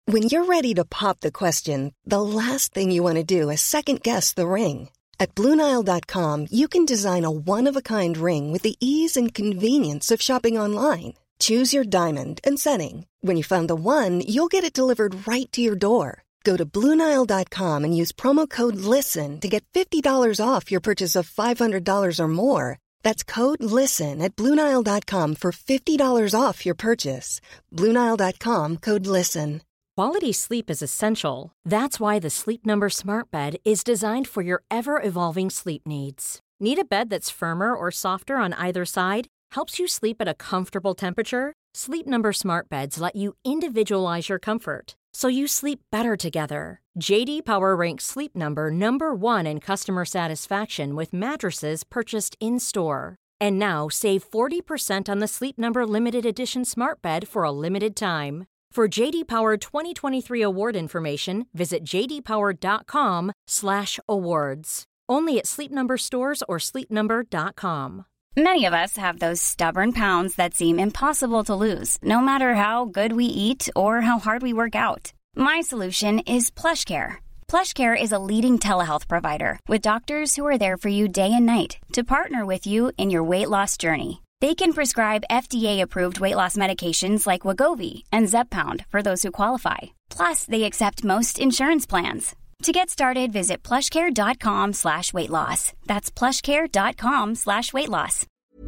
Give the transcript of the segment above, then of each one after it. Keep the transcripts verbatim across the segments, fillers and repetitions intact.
When you're ready to pop the question, the last thing you want to do is second-guess the ring. At Blue Nile dot com, you can design a one-of-a-kind ring with the ease and convenience of shopping online. Choose your diamond and setting. When you find the one, you'll get it delivered right to your door. Go to Blue Nile dot com and use promo code LISTEN to get fifty dollars off your purchase of five hundred dollars or more. That's code LISTEN at Blue Nile dot com for fifty dollars off your purchase. Blue Nile dot com, code LISTEN. Quality sleep is essential. That's why the Sleep Number Smart Bed is designed for your ever-evolving sleep needs. Need a bed that's firmer or softer on either side? Helps you sleep at a comfortable temperature? Sleep Number Smart Beds let you individualize your comfort, so you sleep better together. J D Power ranks Sleep Number number one in customer satisfaction with mattresses purchased in-store. And now, save forty percent on the Sleep Number Limited Edition Smart Bed for a limited time. For J D Power twenty twenty-three award information, visit j d power dot com slash awards. Only at Sleep Number stores or sleep number dot com. Many of us have those stubborn pounds that seem impossible to lose, no matter how good we eat or how hard we work out. My solution is PlushCare. PlushCare is a leading telehealth provider with doctors who are there for you day and night to partner with you in your weight loss journey. They can prescribe F D A-approved weight loss medications like Wegovy and Zepbound for those who qualify. Plus, they accept most insurance plans. To get started, visit plushcare.com slash weight loss. That's plushcare.com slash weight loss.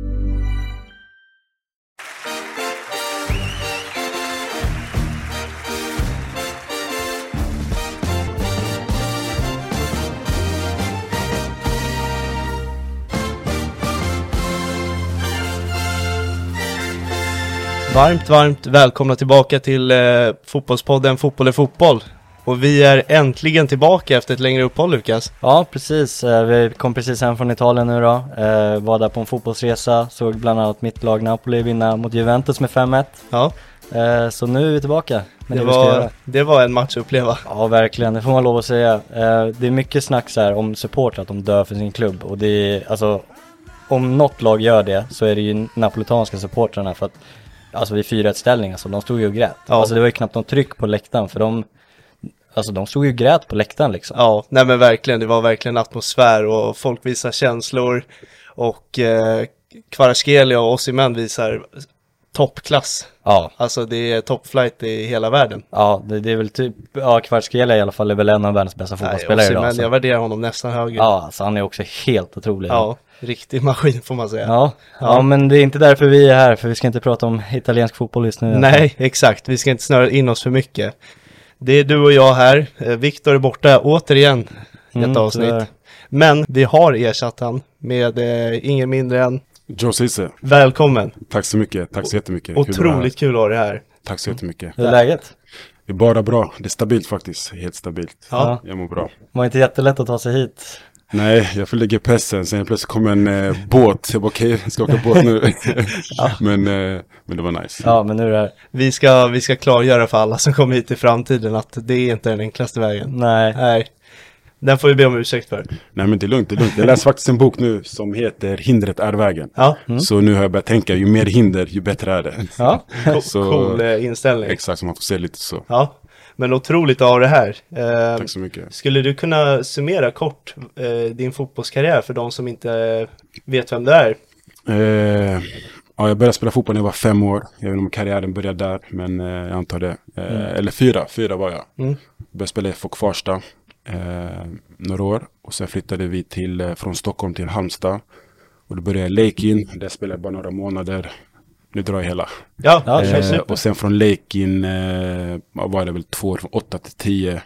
Varmt, varmt välkomna tillbaka till eh, fotbollspodden Fotboll är fotboll. Och vi är äntligen tillbaka efter ett längre uppehåll, Lukas. Ja, precis. Vi kom precis hem från Italien nu då. Var där på en fotbollsresa. Såg bland annat mitt lag Napoli vinna mot Juventus med fem ett. Ja. Så nu är vi tillbaka. Det, det, var, det var en match att uppleva. Ja, verkligen. Det får man lov att säga. Det är mycket snack så här om support, att de dör för sin klubb. Och det är, alltså, om något lag gör det så är det ju napolitanska supportrarna. För att, alltså vid fyra ett ställning, alltså, de stod ju och grät. Ja. Alltså det var ju knappt någon tryck på läktaren, för de... Alltså de stod ju grät på läktaren liksom. Ja, nej men verkligen, det var verkligen atmosfär och folk visar känslor och eh, Kvaratskhelia och Osimhen visar toppklass. Ja. Alltså det är toppflight i hela världen. Ja, det, det är väl typ, ja, Kvaratskhelia i alla fall är väl en av världens bästa fotbollsspelare idag. Men jag värderar honom nästan högre. Ja, alltså han är också helt otrolig. Ja, riktig maskin får man säga. Ja, ja. ja, men det är inte därför vi är här, för vi ska inte prata om italiensk fotboll just nu. Nej, alltså. Exakt, vi ska inte snöra in oss för mycket. Det är du och jag här. Viktor är borta återigen i ett mm, avsnitt. Tyvärr. Men vi har ersatt han med eh, ingen mindre än Joe Cisse. Välkommen. Tack så mycket. Tack så jättemycket. Otroligt kul att ha dig här. Tack så jättemycket. Hur är läget? Det är bara bra. Det är stabilt faktiskt. Helt stabilt. Ja. Jag mår bra. Var inte jättelätt att ta sig hit? Nej, jag följde G P S'en. Sen plötsligt kom en eh, båt. Jag bara, okej, okay, jag ska åka båt nu. Ja. men, eh, men det var nice. Ja, men nu är det här. Vi ska, vi ska klargöra för alla som kommer hit i framtiden att det är inte den enklaste vägen. Nej. Nej. Den får vi be om ursäkt för. Nej, men det är lugnt, det är lugnt. Jag läste faktiskt en bok nu som heter Hindret är vägen. Ja. Mm. Så nu har jag börjat tänka, ju mer hinder, ju bättre är det. Ja, så, cool inställning. Exakt, som man får se lite så. Ja. Men otroligt att ha det här. Eh, Tack så mycket. Skulle du kunna summera kort eh, din fotbollskarriär för de som inte vet vem du är? Eh, ja, jag började spela fotboll när jag var fem år. Jag vet inte om karriären började där, men eh, jag antar det. Eh, mm. Eller fyra, fyra var jag. Mm. Började spela i F O K Farsta eh, några år. Och sen flyttade vi till, eh, från Stockholm till Halmstad. Och då började jag Lakein. Där spelade jag bara några månader. Nu drar jag hela. Ja, ja eh, och sen från Lakein eh, var det väl två år, från åtta till tio.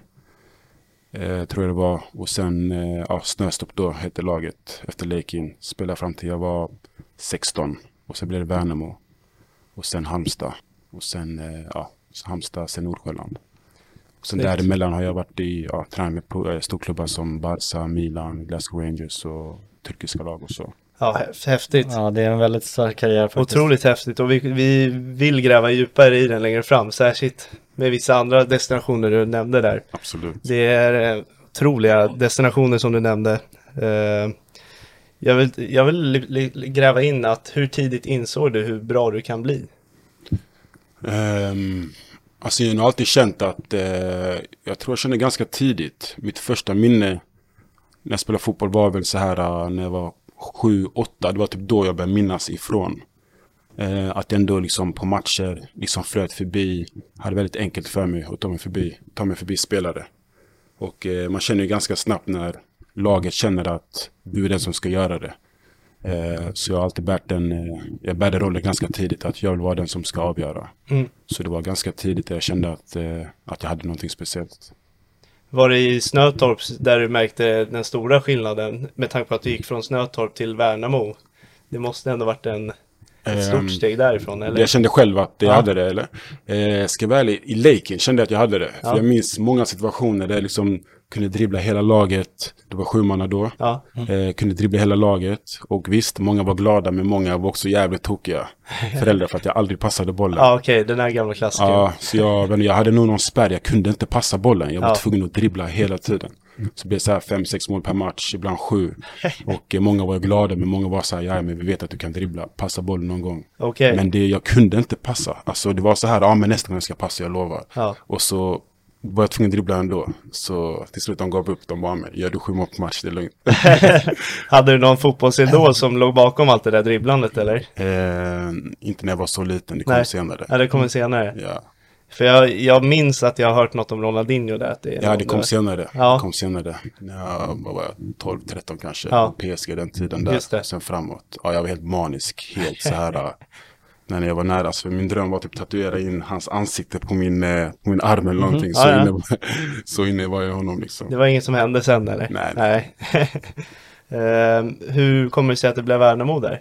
Eh, tror jag det var. Och sen eh, ja, Snöstopp då hette laget efter Lakein. Spelade fram till jag var sexton. Och sen blev det Värnamo. Och sen Halmstad. Och sen eh, ja, Halmstad, sen Nordsjöland. Och sen Snyggt. Däremellan har jag varit i ja, tränat med äh, storklubbar som Barca, Milan, Glasgow Rangers och turkiska lag och så. Ja, häftigt. Ja, det är en väldigt stark karriär faktiskt. Otroligt häftigt, och vi, vi vill gräva djupare i den längre fram, särskilt med vissa andra destinationer du nämnde där. Absolut. Det är eh, otroliga destinationer som du nämnde. Eh, jag vill, jag vill li, li, gräva in att hur tidigt insåg du hur bra du kan bli? Um, Alltså jag har alltid känt att, eh, jag tror jag kände ganska tidigt. Mitt första minne när jag spelade fotboll var väl så här när jag var sju, åtta. Det var typ då jag började minnas ifrån. Eh, att ändå liksom på matcher liksom flöt förbi. Hade väldigt enkelt för mig att ta mig förbi, ta mig förbi spelare. Och eh, man känner ju ganska snabbt när laget känner att du är den som ska göra det. Eh, så jag har alltid bärt den, eh, jag bärde rollen ganska tidigt att jag vill vara den som ska avgöra. Mm. Så det var ganska tidigt jag kände att, eh, att jag hade någonting speciellt. Var det i Snötorp där du märkte den stora skillnaden med tanke på att du gick från Snötorp till Värnamo? Det måste ändå varit en, ett stort steg därifrån, eller? Jag kände själv att jag ja. hade det, eller? Eh, ska jag vara ärlig, i Laken kände jag att jag hade det. Ja. För jag minns många situationer där jag liksom kunde dribbla hela laget. Det var sju manna då. Ja. Mm. Eh, kunde dribbla hela laget. Och visst, många var glada, men många var också jävligt tokiga föräldrar för att jag aldrig passade bollen. Ja, okej. Okay. Den här gamla klassiken. Ja, så jag, men jag hade nog någon spärr. Jag kunde inte passa bollen. Jag var ja. tvungen att dribbla hela tiden. Så det blev så här fem, sex mål per match, ibland sju. Och eh, många var glada, men många var så här, ja men vi vet att du kan dribbla, passa bollen någon gång. Okay. Men det, jag kunde inte passa. Alltså det var så här, ja men nästa gång jag ska passa, jag lovar. Ja. Och så var jag tvungen att dribbla ändå. Så till slut de gav upp, de bara, gör du sju mål på match, det är lugnt. Hade du någon fotbollsidol som låg bakom allt det där dribblandet, eller? Eh, inte när jag var så liten, det kom Nej. senare. Ja, det kom senare. Ja. För jag, jag minns att jag har hört något om Ronaldinho där. Att det ja, det kom där. senare. Ja. Det kom senare. Ja, vad var jag? tolv tretton kanske. Ja. P S G den tiden där. Sen framåt. Ja, jag var helt manisk. Helt så här. När jag var nära. Så min dröm var typ tatuera in hans ansikte på min, på min arm eller någonting. Mm. Så, ja, ja. Inne, så inne var jag honom liksom. Det var inget som hände sen, eller? Nej. Nej. uh, hur kommer det sig att det blev Värnamo där?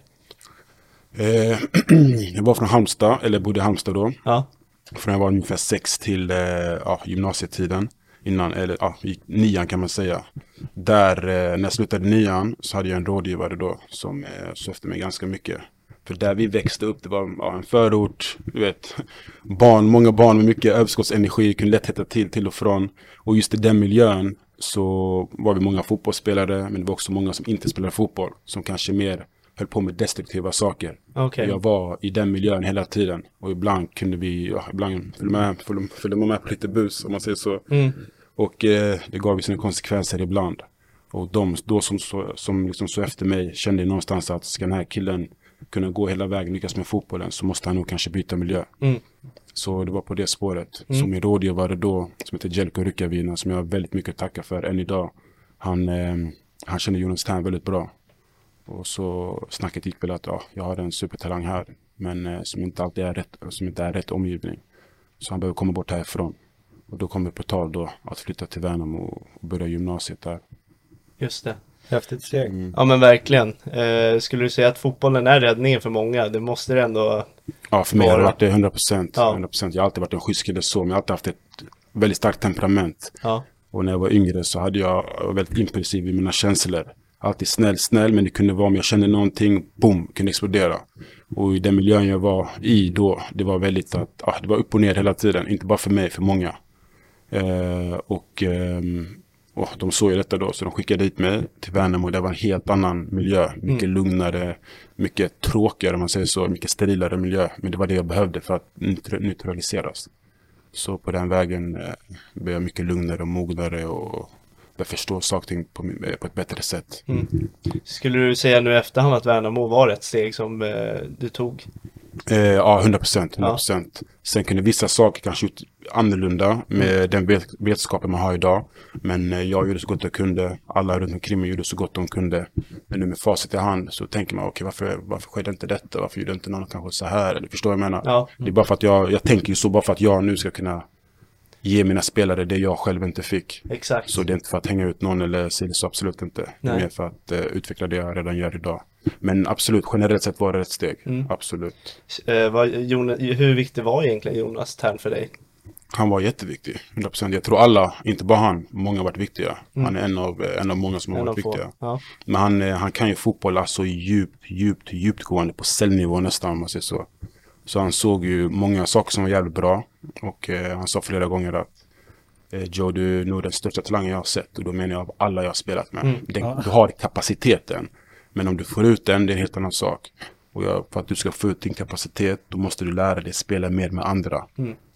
Uh, jag var från Halmstad. Eller bodde i Halmstad då. Ja. Från jag var ungefär sex till eh, ja, gymnasietiden. Innan, eller ja, nian kan man säga. Där, eh, när jag slutade nian så hade jag en rådgivare då som eh, så efter mig ganska mycket. För där vi växte upp, det var ja, en förort, du vet, barn, många barn med mycket överskottsenergi, kunde lätt hetta till, till och från. Och just i den miljön så var vi många fotbollsspelare, men det var också många som inte spelade fotboll, som kanske mer höll på med destruktiva saker. Okay. Jag var i den miljön hela tiden. Och ibland kunde vi, ja, ibland följde man, följde, följde man med på lite bus, om man säger så. Mm. Och eh, det gav ju sina konsekvenser ibland. Och de då som, så, som liksom så efter mig kände någonstans att ska den här killen kunna gå hela vägen, lyckas med fotbollen, så måste han nog kanske byta miljö. Mm. Så det var på det spåret. Mm. Som min rådgivare då, som heter Jelko Rykkavina, som jag har väldigt mycket att tacka för än idag. Han, eh, han kände Jonas Tern väldigt bra. Och så snacket gick väl att ja, jag har en supertalang här, men eh, som inte alltid är rätt, som inte är rätt omgivning. Så han behöver komma bort härifrån. Och då kommer på tal då att flytta till Värnamo och börja gymnasiet där. Just det. Häftigt steg. Mm. Ja men verkligen. Eh, skulle du säga att fotbollen är räddningen för många? Det måste det ändå. Ja, för mig har det varit det hundra procent. Ja. hundra procent. Jag har alltid varit en skyddskille så, men jag har alltid haft ett väldigt starkt temperament. Ja. Och när jag var yngre så hade jag väldigt impulsiv i mina känslor. Alltid snäll, snäll, men det kunde vara om jag kände någonting, boom, kunde explodera. Och i den miljön jag var i då, det var väldigt att, ah, det var upp och ner hela tiden. Inte bara för mig, för många. Eh, och, eh, och de såg ju detta då, så de skickade dit mig till Värnamo. Det var en helt annan miljö, mycket mm. lugnare, mycket tråkigare om man säger så, mycket sterilare miljö. Men det var det jag behövde för att neutraliseras. Så på den vägen eh, blev jag mycket lugnare och mognare och började förstå saker på, på ett bättre sätt. Mm. Skulle du säga nu efterhand att Värnamo var ett steg som eh, du tog? Eh, ja, hundra procent. hundra procent. Ja. Sen kunde vissa saker kanske ut annorlunda med mm. den vet- vetskapen man har idag. Men eh, jag gjorde så gott jag kunde. Alla runt omkring mig gjorde så gott de kunde. Men nu med facit i hand så tänker man, okej, okay, varför, varför skedde inte detta? Varför gjorde inte någon kanske så här? Eller förstår jag menar? Ja. Det är bara för att jag, jag tänker ju så bara för att jag nu ska kunna ge mina spelare det jag själv inte fick. Exakt. Så det är inte för att hänga ut någon eller säga så, absolut inte. Nej. Det är mer för att uh, utveckla det jag redan gör idag. Men absolut, generellt sett var det ett steg. Mm. Absolut. Uh, vad, Jonas, hur viktig var egentligen Jonas Tern för dig? Han var jätteviktig, hundra procent. Jag tror alla, inte bara han, många har varit viktiga. Mm. Han är en av, en av många som har varit viktiga. Ja. Men han, han kan ju fotboll alltså djupt, djupt, djupt gående på cellnivå nästan, om man säger så. Så han såg ju många saker som var jävligt bra. Och eh, han sa flera gånger att eh, Joe, du är nog den största talangen jag har sett. Och då menar jag av alla jag har spelat med. Mm. Den, ja. Du har kapaciteten. Men om du får ut den, det är en helt annan sak. Och jag, för att du ska få ut din kapacitet, då måste du lära dig spela mer med andra. Mm.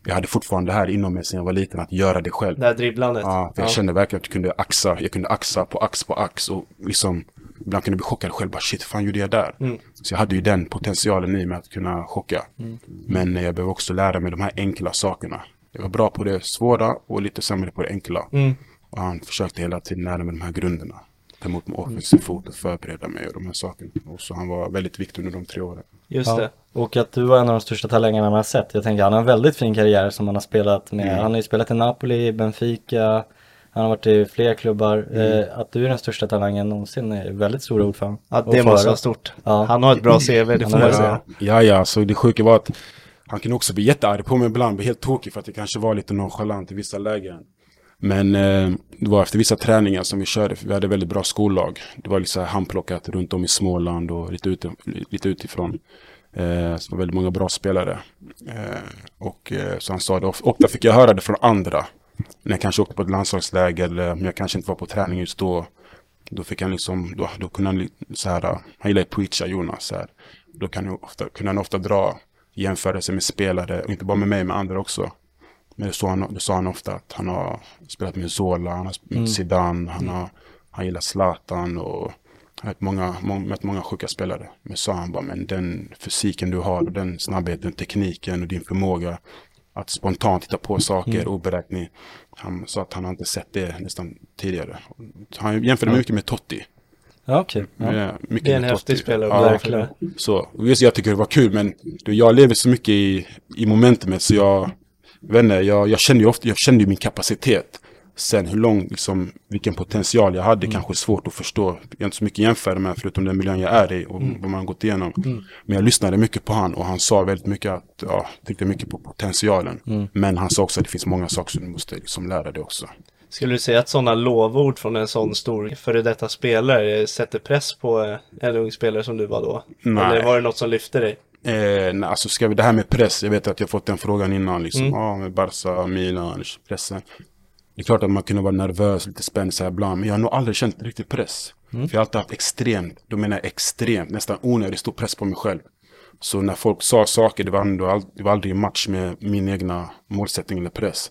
jag hade fortfarande det här inom mig sedan jag var liten, att göra det själv. Det här dribblandet. Ja, för jag ja. kände verkligen att jag kunde axa, jag kunde axa på ax på ax och liksom ibland kunde jag bli chockad själv, bara shit, fan gjorde jag där? Mm. Så jag hade ju den potentialen i mig att kunna chocka. Mm. Men jag behöver också lära mig de här enkla sakerna. Jag var bra på det svåra och lite sämre på det enkla. Mm. Och han försökte hela tiden lära mig de här grunderna. Ta emot med offensiv fot och förbereda mig och de här sakerna. Och så han var väldigt viktig under de tre åren. Just ja. det. Och att du var en av de största talangerna man har sett. Jag tänker, han har en väldigt fin karriär som han har spelat med. Mm. Han har ju spelat i Napoli, Benfica. Han har varit i flera klubbar. Mm. Eh, att du är den största talangen någonsin är väldigt stora ord för honom. Ja, det måste vara stort. Ja. Han har ett bra C V, det får man säga. Ja, ja, så det sjuka var att han kan också bli jättearg på mig ibland. Bli helt tokig för att det kanske var lite nonchalant i vissa lägen. Men eh, det var efter vissa träningar som vi körde, för vi hade väldigt bra skollag. Det var liksom handplockat runt om i Småland och lite, ut, lite utifrån. Eh, så det var väldigt många bra spelare. Eh, och eh, så han sa det, ofta fick jag höra det från andra. När jag kanske åkte på ett landslagsläger eller om jag kanske inte var på träning just då. Då fick han liksom, då, då kunde han så här, han gillade att preacha Jonas så här. Då kan han ofta, kunde han ofta dra jämförelser med spelare, och inte bara med mig, med andra också. Men det sa han, det sa han ofta att han har spelat med Zola, han har spelat med mm. Zidane, han, har, han gillar Zlatan och han har många, må, mött många sjuka spelare. Men sa han bara, men den fysiken du har och den snabbheten, tekniken och din förmåga att spontant titta på saker, mm. oberäkning. Han sa att han har inte sett det nästan tidigare. Han jämförde ja. mycket med Totti. Ja, okej. Okay. Ja. Det är en häftig spelare, ja, verkligen. Så, visst, jag tycker det var kul, men du, jag lever så mycket i, i momentumet så jag, vänner, jag, jag kände ju ofta, jag kände ju min kapacitet. Sen hur lång, liksom, vilken potential jag hade, mm. kanske svårt att förstå. Jag har inte så mycket jämföra med förutom den miljön jag är i och mm. vad man har gått igenom. Mm. Men jag lyssnade mycket på han och han sa väldigt mycket att, ja, tyckte mycket på potentialen. Mm. Men han sa också att det finns många saker som du måste liksom lära dig också. Skulle du säga att sådana lovord från en sån stor före detta spelare sätter press på en ung spelare som du var då? Nej. Eller var det något som lyfte dig? Eh, nej, alltså ska vi det här med press, jag vet att jag fått den frågan innan liksom, mm. ah, med Barca, Milan, pressen. Det är klart att man kunde vara nervös, lite spänd så här ibland, men jag har nog aldrig känt riktigt press. Mm. För jag har alltid haft extremt, då menar jag extremt, nästan onödigt stor press på mig själv. Så när folk sa saker, det var, ändå, det var aldrig en match med min egna målsättning eller press.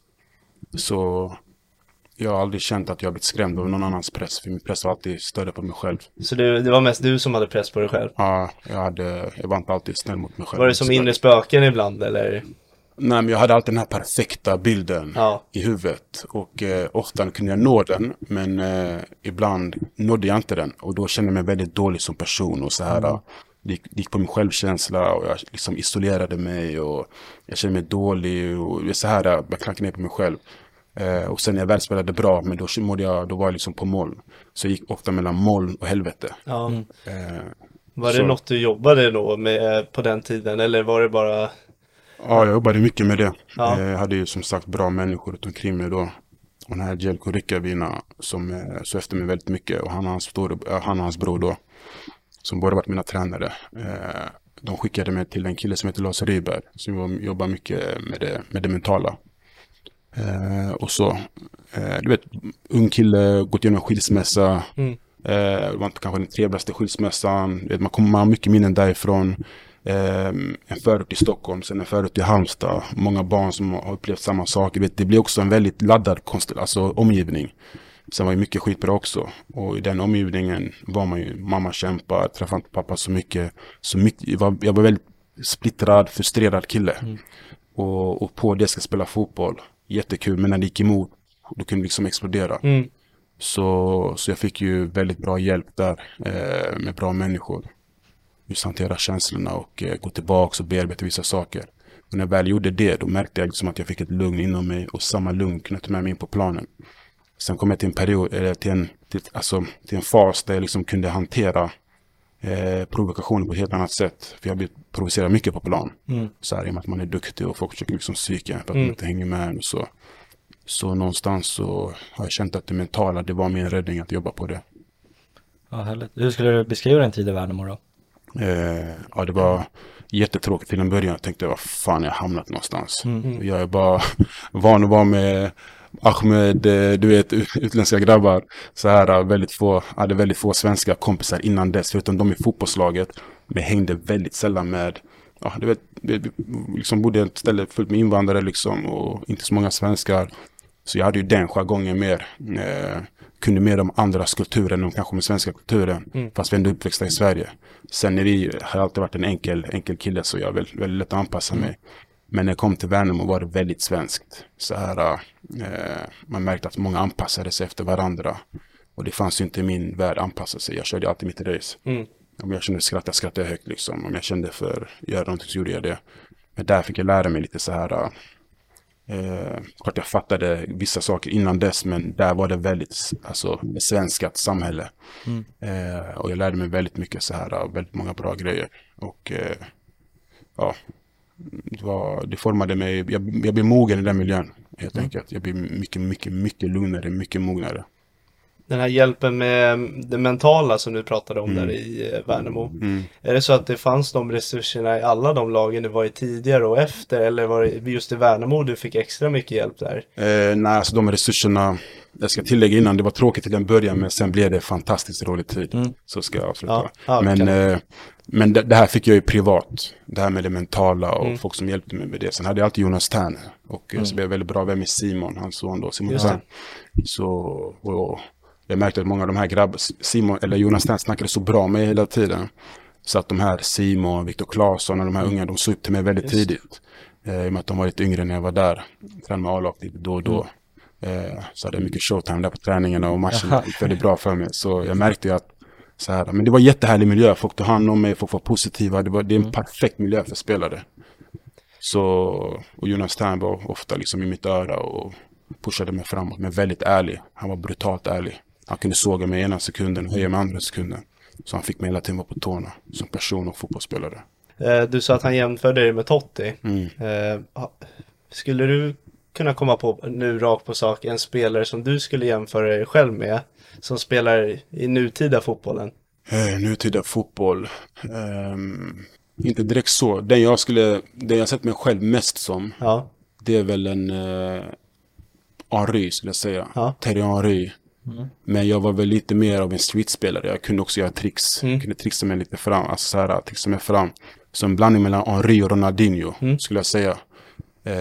Så jag har aldrig känt att jag blivit skrämd av någon annans press, för min press var alltid större på mig själv. Så det, det var mest du som hade press på dig själv? Ja, jag, hade, jag var inte alltid snäll mot mig själv. Var det som inre spöken ibland, eller? Nej, men jag hade alltid den här perfekta bilden ja. i huvudet. Och eh, ofta kunde jag nå den, men eh, ibland nådde jag inte den. Och då kände jag mig väldigt dålig som person och så här. Mm. Det gick, det gick på min självkänsla och jag liksom isolerade mig och jag kände mig dålig och så här, jag klankade ner på mig själv. Eh, och sen när jag väl spelade bra, men då, mådde jag, då var jag liksom på moln. Så jag gick ofta mellan moln och helvete. Ja. Mm. Eh, var det så. Något du jobbade då med på den tiden, eller var det bara... Ja, jag jobbade mycket med det. Ja. Jag hade ju som sagt bra människor runt omkring mig då. Och den här Jelko Rykkavina som så efter mig väldigt mycket. Och han och hans, stor, han och hans bror då, som båda varit mina tränare. De skickade mig till en kille som heter Lars Ryberg, som jobbar mycket med det, med det mentala. Och så, du vet, ung kille, gått igenom skilsmässa. Mm. Det var inte kanske den trevligaste skilsmässan. Man kommer mycket minnen därifrån. Eh, en förut i Stockholm, sen en förut i Halmstad. Många barn som har upplevt samma sak. Vet, det blir också en väldigt laddad konstel- alltså, omgivning. Sen var ju mycket skit bra också. Och i den omgivningen var man ju, mamma kämpar, träffade inte pappa så mycket. Så mycket jag, var, jag var väldigt splittrad, frustrerad kille. Mm. Och, och på det ska spela fotboll. Jättekul, men när det gick emot, då kunde det liksom explodera. Mm. Så, så jag fick ju väldigt bra hjälp där eh, med bra människor. Just hantera känslorna och eh, gå tillbaka och bearbeta vissa saker. Och när jag väl gjorde det, då märkte jag liksom att jag fick ett lugn inom mig. Och samma lugn kunde jag ta med mig in på planen. Sen kom jag till en period, eller till en, till, alltså, till en fas där jag liksom kunde hantera eh, provokationer på ett helt annat sätt. För jag blev provocerad mycket på plan. Mm. Så här, i och med att man är duktig och folk försöker liksom svika för att mm. man inte hänger med. Och så. så någonstans så har jag känt att det mentala, det var min räddning att jobba på det. Ja, härligt. Hur skulle du beskriva din tid i Värnamo då? Eh, ja, det var jättetråkigt till en början. Jag tänkte, vad fan jag hamnat någonstans. Mm. Jag är bara van att vara med Ahmed, du vet, utländska grabbar. Så här, väldigt få, hade väldigt få svenska kompisar innan dess. Förutom de i fotbollslaget. Men hängde väldigt sällan med ja, du vet, vi liksom bodde ett ställe fullt med invandrare liksom, och inte så många svenskar. Så jag hade ju den jargongen mer. Eh, kunde mer om andras kulturer än kanske om svenska kulturen. Mm. Fast vi ändå uppväxta i Sverige. Sen är vi, har alltid varit en enkel, enkel kille, så jag är väldigt, väldigt lätt att anpassa mig. Mm. Men när jag kom till Värnamo var det väldigt svenskt. Så här, eh, man märkte att många anpassade sig efter varandra. Och det fanns ju inte i min värld anpassa sig. Jag körde alltid mitt race. Mm. Om jag kände skratta, skrattade jag högt liksom. Om jag kände för att göra någonting så gjorde jag det. Men där fick jag lära mig lite så här. Eh, klart jag fattade vissa saker innan dess, men där var det väldigt alltså, svenskat samhälle. Mm. Eh, och jag lärde mig väldigt mycket så här, väldigt många bra grejer. Och eh, ja, det, var, det formade mig. Jag, jag blev mogen i den miljön helt mm. enkelt. Jag blev mycket, mycket, mycket lugnare, mycket mognare. Den här hjälpen med det mentala som du pratade om mm. där i Värnamo. Mm. Är det så att det fanns de resurserna i alla de lagen du var i tidigare och efter? Eller var det just i Värnamo du fick extra mycket hjälp där? Eh, nej, alltså de resurserna, jag ska tillägga innan, det var tråkigt till en början, men sen blev det fantastiskt rolig tid. Mm. Så ska jag avsluta. Ja, ja, men eh, men det, det här fick jag ju privat. Det här med det mentala och mm. folk som hjälpte mig med det. Sen hade jag alltid Jonas Tern. Och mm. så blev jag väldigt bra vän med Simon, hans son då, Simon Tern. Så, och, jag märkte att många av de här grabbarna, Simon eller Jonas Tern snackade så bra med hela tiden. Så att de här Simon, Viktor Claesson och de här unga, de såg upp till mig väldigt Just. tidigt. Eh, I och med att de var lite yngre när jag var där. Tränade med A-lag lite då och då. Mm. Eh, så hade jag mycket showtime där på träningarna och matcherna. Det gick väldigt bra för mig. Så jag märkte ju att så här, men det var jättehärlig miljö. Folk tog hand om mig, folk var positiva. Det, var, det är en mm. perfekt miljö för spelare. Så, och Jonas Tern var ofta liksom i mitt öra och pushade mig framåt. Men väldigt ärlig. Han var brutalt ärlig. Han kunde såga mig ena sekunden och höja mig andra sekunden. Så han fick mig hela tiden vara på tårna som person och fotbollsspelare. Eh, du sa att han jämförde dig med Totti. Mm. Eh, skulle du kunna komma på nu rakt på sak en spelare som du skulle jämföra dig själv med som spelar i nutida fotbollen? Eh, nutida fotboll? Eh, inte direkt så. Den jag skulle, den jag sett mig själv mest som, ja. det är väl en eh, Henry skulle jag säga. Ja. Thierry Henry. Mm. Men jag var väl lite mer av en streetspelare. Jag kunde också göra tricks. Mm. Jag kunde trixa mig lite fram. Alltså så här, trixa mig fram. Så en blandning mellan Henry och Ronaldinho mm. skulle jag säga. Eh,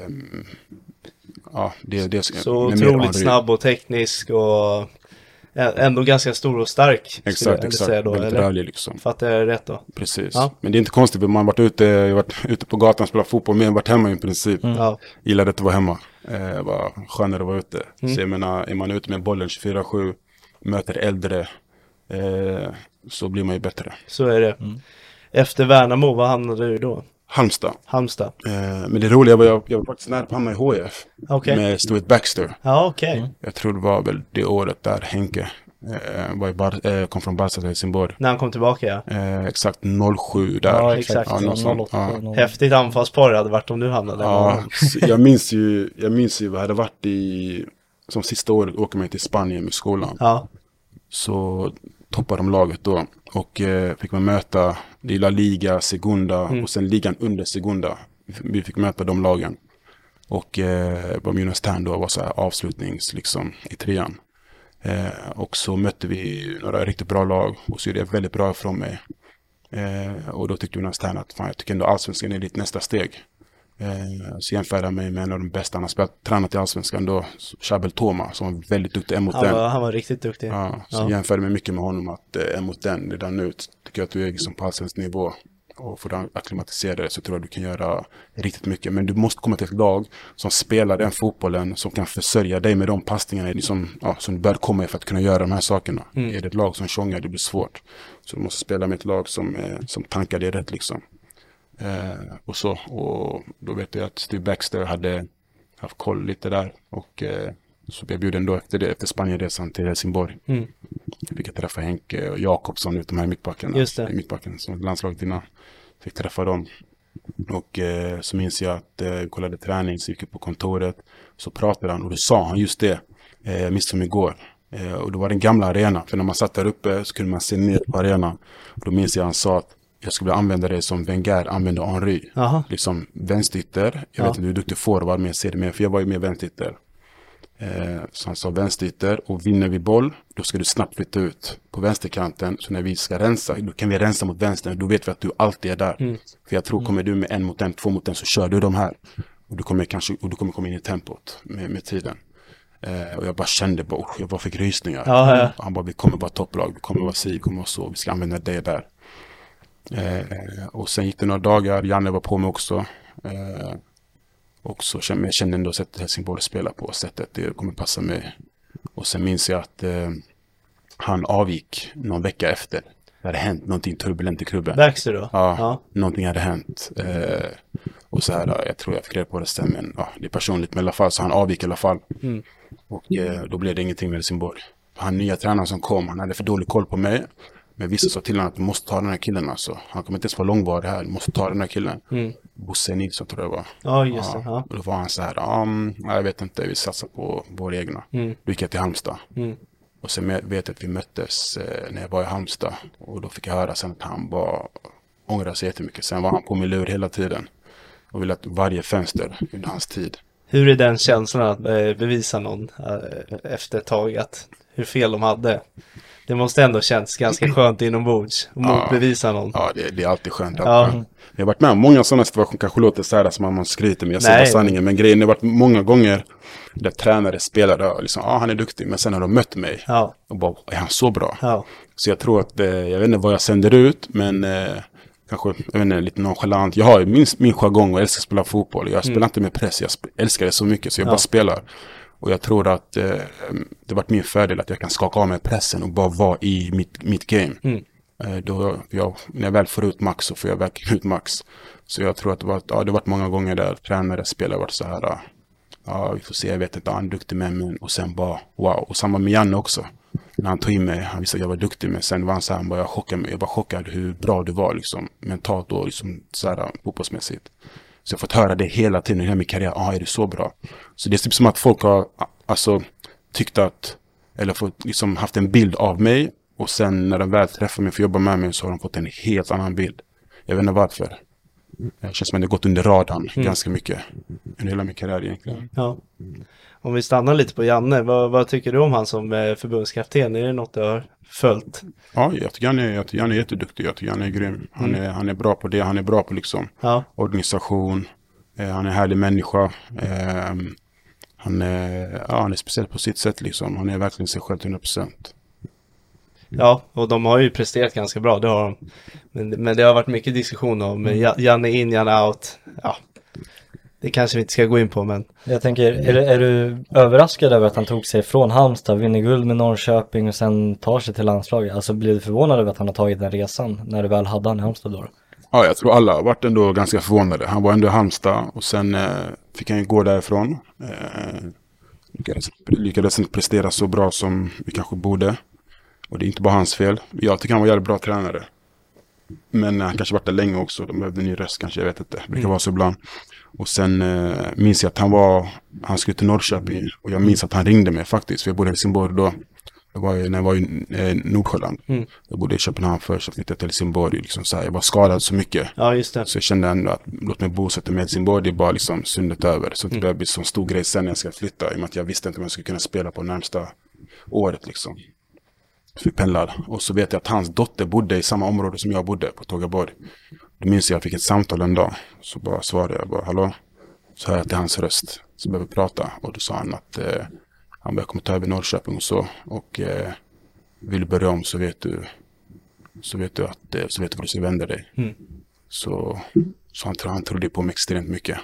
ja, det, det, så otroligt snabb och teknisk och ändå ganska stor och stark. Exakt, exakt. Säga då, väldigt rörlig liksom. Fattar jag rätt då? Precis. Ja. Men det är inte konstigt. Man har varit ute, jag har varit ute på gatan och spelat fotboll. Men jag har varit hemma i princip. Mm. Ja. Gillade att vara hemma. Eh, var skönare att vara ute. Mm. Så jag menar, är man ute med bollen tjugofyra sju, möter äldre, eh, så blir man ju bättre. Så är det. Mm. Efter Värnamo, vad hamnade du då? Halmstad. Halmstad. Eh, men det roliga var jag, jag var faktiskt nära på att hamna i H F. Okay. Med Stuart Baxter. Ja, okej. Okay. Mm. Jag tror det var väl det året där Henke eh, var i bar, eh, kom från Barca till Helsingborg. När han kom tillbaka, ja. Eh, exakt noll sju där. Ja, exakt. Ja, noll åtta, ja. noll åtta. Häftigt anfallspar hade varit om du hamnade där. Ja, jag minns ju, jag minns ju vad jag hade varit i, som sista året åker man till Spanien med skolan. Ja. Så toppade de laget då. Och eh, fick man möta det La Liga, Segunda mm. och sen ligan under Segunda. Vi fick möta de lagen. Och eh, var Jonas Tern då var så här avslutnings liksom i trean. Eh, och så mötte vi några riktigt bra lag och så gjorde jag väldigt bra från mig. Eh, och då tyckte Jonas Tern att fan, jag tycker ändå allsvenskan är ditt nästa steg. Eh, så jämförde jag mig med en av de bästa. Han har spelat, tränat i allsvenskan då, Chabel Toma, som var väldigt duktig en mot han den. Var, han var riktigt duktig. Ja, så ja. jämförde mig mycket med honom att eh, en mot den, redan nu tycker jag att du är liksom på allsvensk nivå. Och får du akklimatisera det så tror jag att du kan göra riktigt mycket. Men du måste komma till ett lag som spelar den fotbollen, som kan försörja dig med de passningarna liksom, ja, som du bör komma i för att kunna göra de här sakerna. Mm. Är det ett lag som tjongar, det blir svårt. Så du måste spela med ett lag som, eh, som tankar det rätt liksom. Eh, och så, och då vet jag att Steve Baxter hade haft koll lite där. Och eh, så blev jag bjuden då efter det, efter Spanienresan till Helsingborg. Mm. Fick jag träffa Henke och Jakobsson ut de här mittbackarna. Just det. I mittbacken som landslaget innan. Fick träffa dem. Och eh, så minns jag att eh, vi kollade träning, så gick jag på kontoret. Så pratade han och då sa han just det. Eh, minst som igår. Eh, och då var det en gamla arena. För när man satt där uppe så kunde man se ner på arenan. Och då minns jag han sa att jag skulle använda det som Wenger använde Henry. Aha. Liksom vänsterytter. Jag ja. vet inte hur duktig forward, men jag ser det mer. För jag var ju mer vänsterytter. Eh, så han sa vänsterytter, och vinner vi boll, då ska du snabbt flytta ut på vänsterkanten. Så när vi ska rensa, då kan vi rensa mot vänster. Då vet vi att du alltid är där. Mm. För jag tror, kommer du med en mot en, två mot en, så kör du de här. Och du kommer kanske, och du kommer komma in i tempot med, med tiden. Eh, och jag bara kände, bara, jag bara fick rysningar. Ja, ja. Han bara, vi kommer vara topplag, vi kommer vara si, vi kommer vara så, vi ska använda det där. Eh, och sen gick det några dagar, Janne var på mig också. Eh, och så kände jag kände ändå sättet Helsingborg spela på, sättet det kommer passa mig. Och sen minns jag att eh, han avgick någon vecka efter. Det hade hänt någonting turbulent i klubben. Baxter då? Ja, ja, någonting hade hänt. Eh, och så här, jag tror jag fick reda på det stämmen. Ja, det är personligt, men i alla fall så han avgick i alla fall. Mm. Och eh, då blev det ingenting med Helsingborg. Han nya tränaren som kom, han hade för dålig koll på mig. Men vissa sa till honom att du måste ta den här killen alltså. Han kommer inte ens vara långvarig här, du måste ta den här killen. Mm. Bosse Nilsson tror jag det var. Ja, just det. Ja. Och då var han så här, um, jag vet inte, vi satsar på våra egna. Mm. Då gick jag till Halmstad. Mm. Och sen vet jag att vi möttes eh, när jag var i Halmstad. Och då fick jag höra sen att han bara ångrade sig jättemycket. Sen var han på min lur hela tiden. Och ville att varje fönster under hans tid. Hur är den känslan att eh, bevisa någon eh, efter ett tag att hur fel de hade? Det måste ändå känns ganska skönt inombords att ja, motbevisa någon. Ja, det, det är alltid skönt. Ja. Jag har varit med om många sådana situationer, kanske låter så här som man skryter, men jag säger sanningen. Men grejen har varit många gånger där tränare spelare, liksom, ja han är duktig, men sen har de mött mig ja. och bara, är han så bra? Ja. Så jag tror att, eh, jag vet inte vad jag sänder ut, men eh, kanske, jag vet inte, lite nonchalant. Jag har min, min jargong och älskar att spela fotboll. Jag spelar mm. inte med press, jag sp- älskar det så mycket, så jag ja. bara spelar. Och jag tror att eh, det varit min fördel att jag kan skaka av mig pressen och bara vara i mitt, mitt game. Mm. Eh, då jag, när jag väl får ut max så får jag verkligen ut max. Så jag tror att det varit, ja, det varit många gånger där tränare spelare varit så här, ja vi får se, jag vet inte, han är duktig med mig. Och sen bara, wow. Och samma med Janne också. När han tog in mig, han visste att jag var duktig, men sen var han så här, han bara, jag chockade mig. Jag var chockad hur bra du var liksom, mentalt och liksom, så här, fotbollsmässigt. Så jag har fått höra det hela tiden i hela min karriär. Ja, ah, är du så bra? Så det är typ som att folk har alltså, tyckt att, eller fått, liksom, haft en bild av mig. Och sen när de väl träffar mig för att jobba med mig så har de fått en helt annan bild. Jag vet inte varför. Det känns som att det har gått under radarn mm. ganska mycket. Under hela min karriär egentligen. Ja. Om vi stannar lite på Janne, vad, vad tycker du om han som förbundskapten? Är det något du har följt? Ja, jag tycker han är, jag tycker han är jätteduktig. Jag tycker han är grym. Han, mm. är, han är bra på det. Han är bra på liksom ja. organisation. Eh, han är en härlig människa. Eh, han, är, ja, han är speciell på sitt sätt liksom. Han är verkligen sig själv till hundra procent. Ja, och de har ju presterat ganska bra. Det har de. Men, men det har varit mycket diskussion om mm. Janne in, Janne out. Ja. Det kanske vi inte ska gå in på, men... Jag tänker, är, är du överraskad över att han tog sig från Halmstad, vinner guld med Norrköping och sen tar sig till landslaget? Alltså blir du förvånad över att han har tagit den resan när du väl hade han i Halmstad då? Ja, jag tror alla har varit ändå ganska förvånade. Han var ändå i Halmstad och sen eh, fick han ju gå därifrån. Eh, lyckades, lyckades inte prestera så bra som vi kanske borde. Och det är inte bara hans fel. Jag tycker han var jävligt bra tränare. Men han kanske varit där länge också. De behövde en ny röst kanske, jag vet inte. Det brukar mm. vara så ibland. Och sen eh, minns jag att han var, han skulle till Norrköping. Och jag minns att han ringde mig faktiskt. För jag bodde i Helsingborg då. Jag var, när jag var i eh, Nordsjälland. Mm. Jag bodde i Köpenhamn först och flyttade till Helsingborg. Liksom så här, jag var skadad så mycket. Ja, just det. Så jag kände ändå att låt mig bosätta mig i Helsingborg. Det är bara liksom sundet över. Så mm. det blir så stor grej sen när jag ska flytta. I och med att jag visste inte om jag skulle kunna spela på närmsta året liksom. Så vi pendlade. Och så vet jag att hans dotter bodde i samma område som jag bodde på Tågaborg. Då minns jag att jag fick ett samtal en dag. Så bara svarade jag bara, hallå? Så hör jag till hans röst. Så började vi prata. Och då sa han att eh, han började komma ta över Norrköping och så. Och eh, vill du börja om så vet du så vet du att eh, så vet du vad du ska vända dig. Mm. Så, så han, han trodde på mig extremt mycket.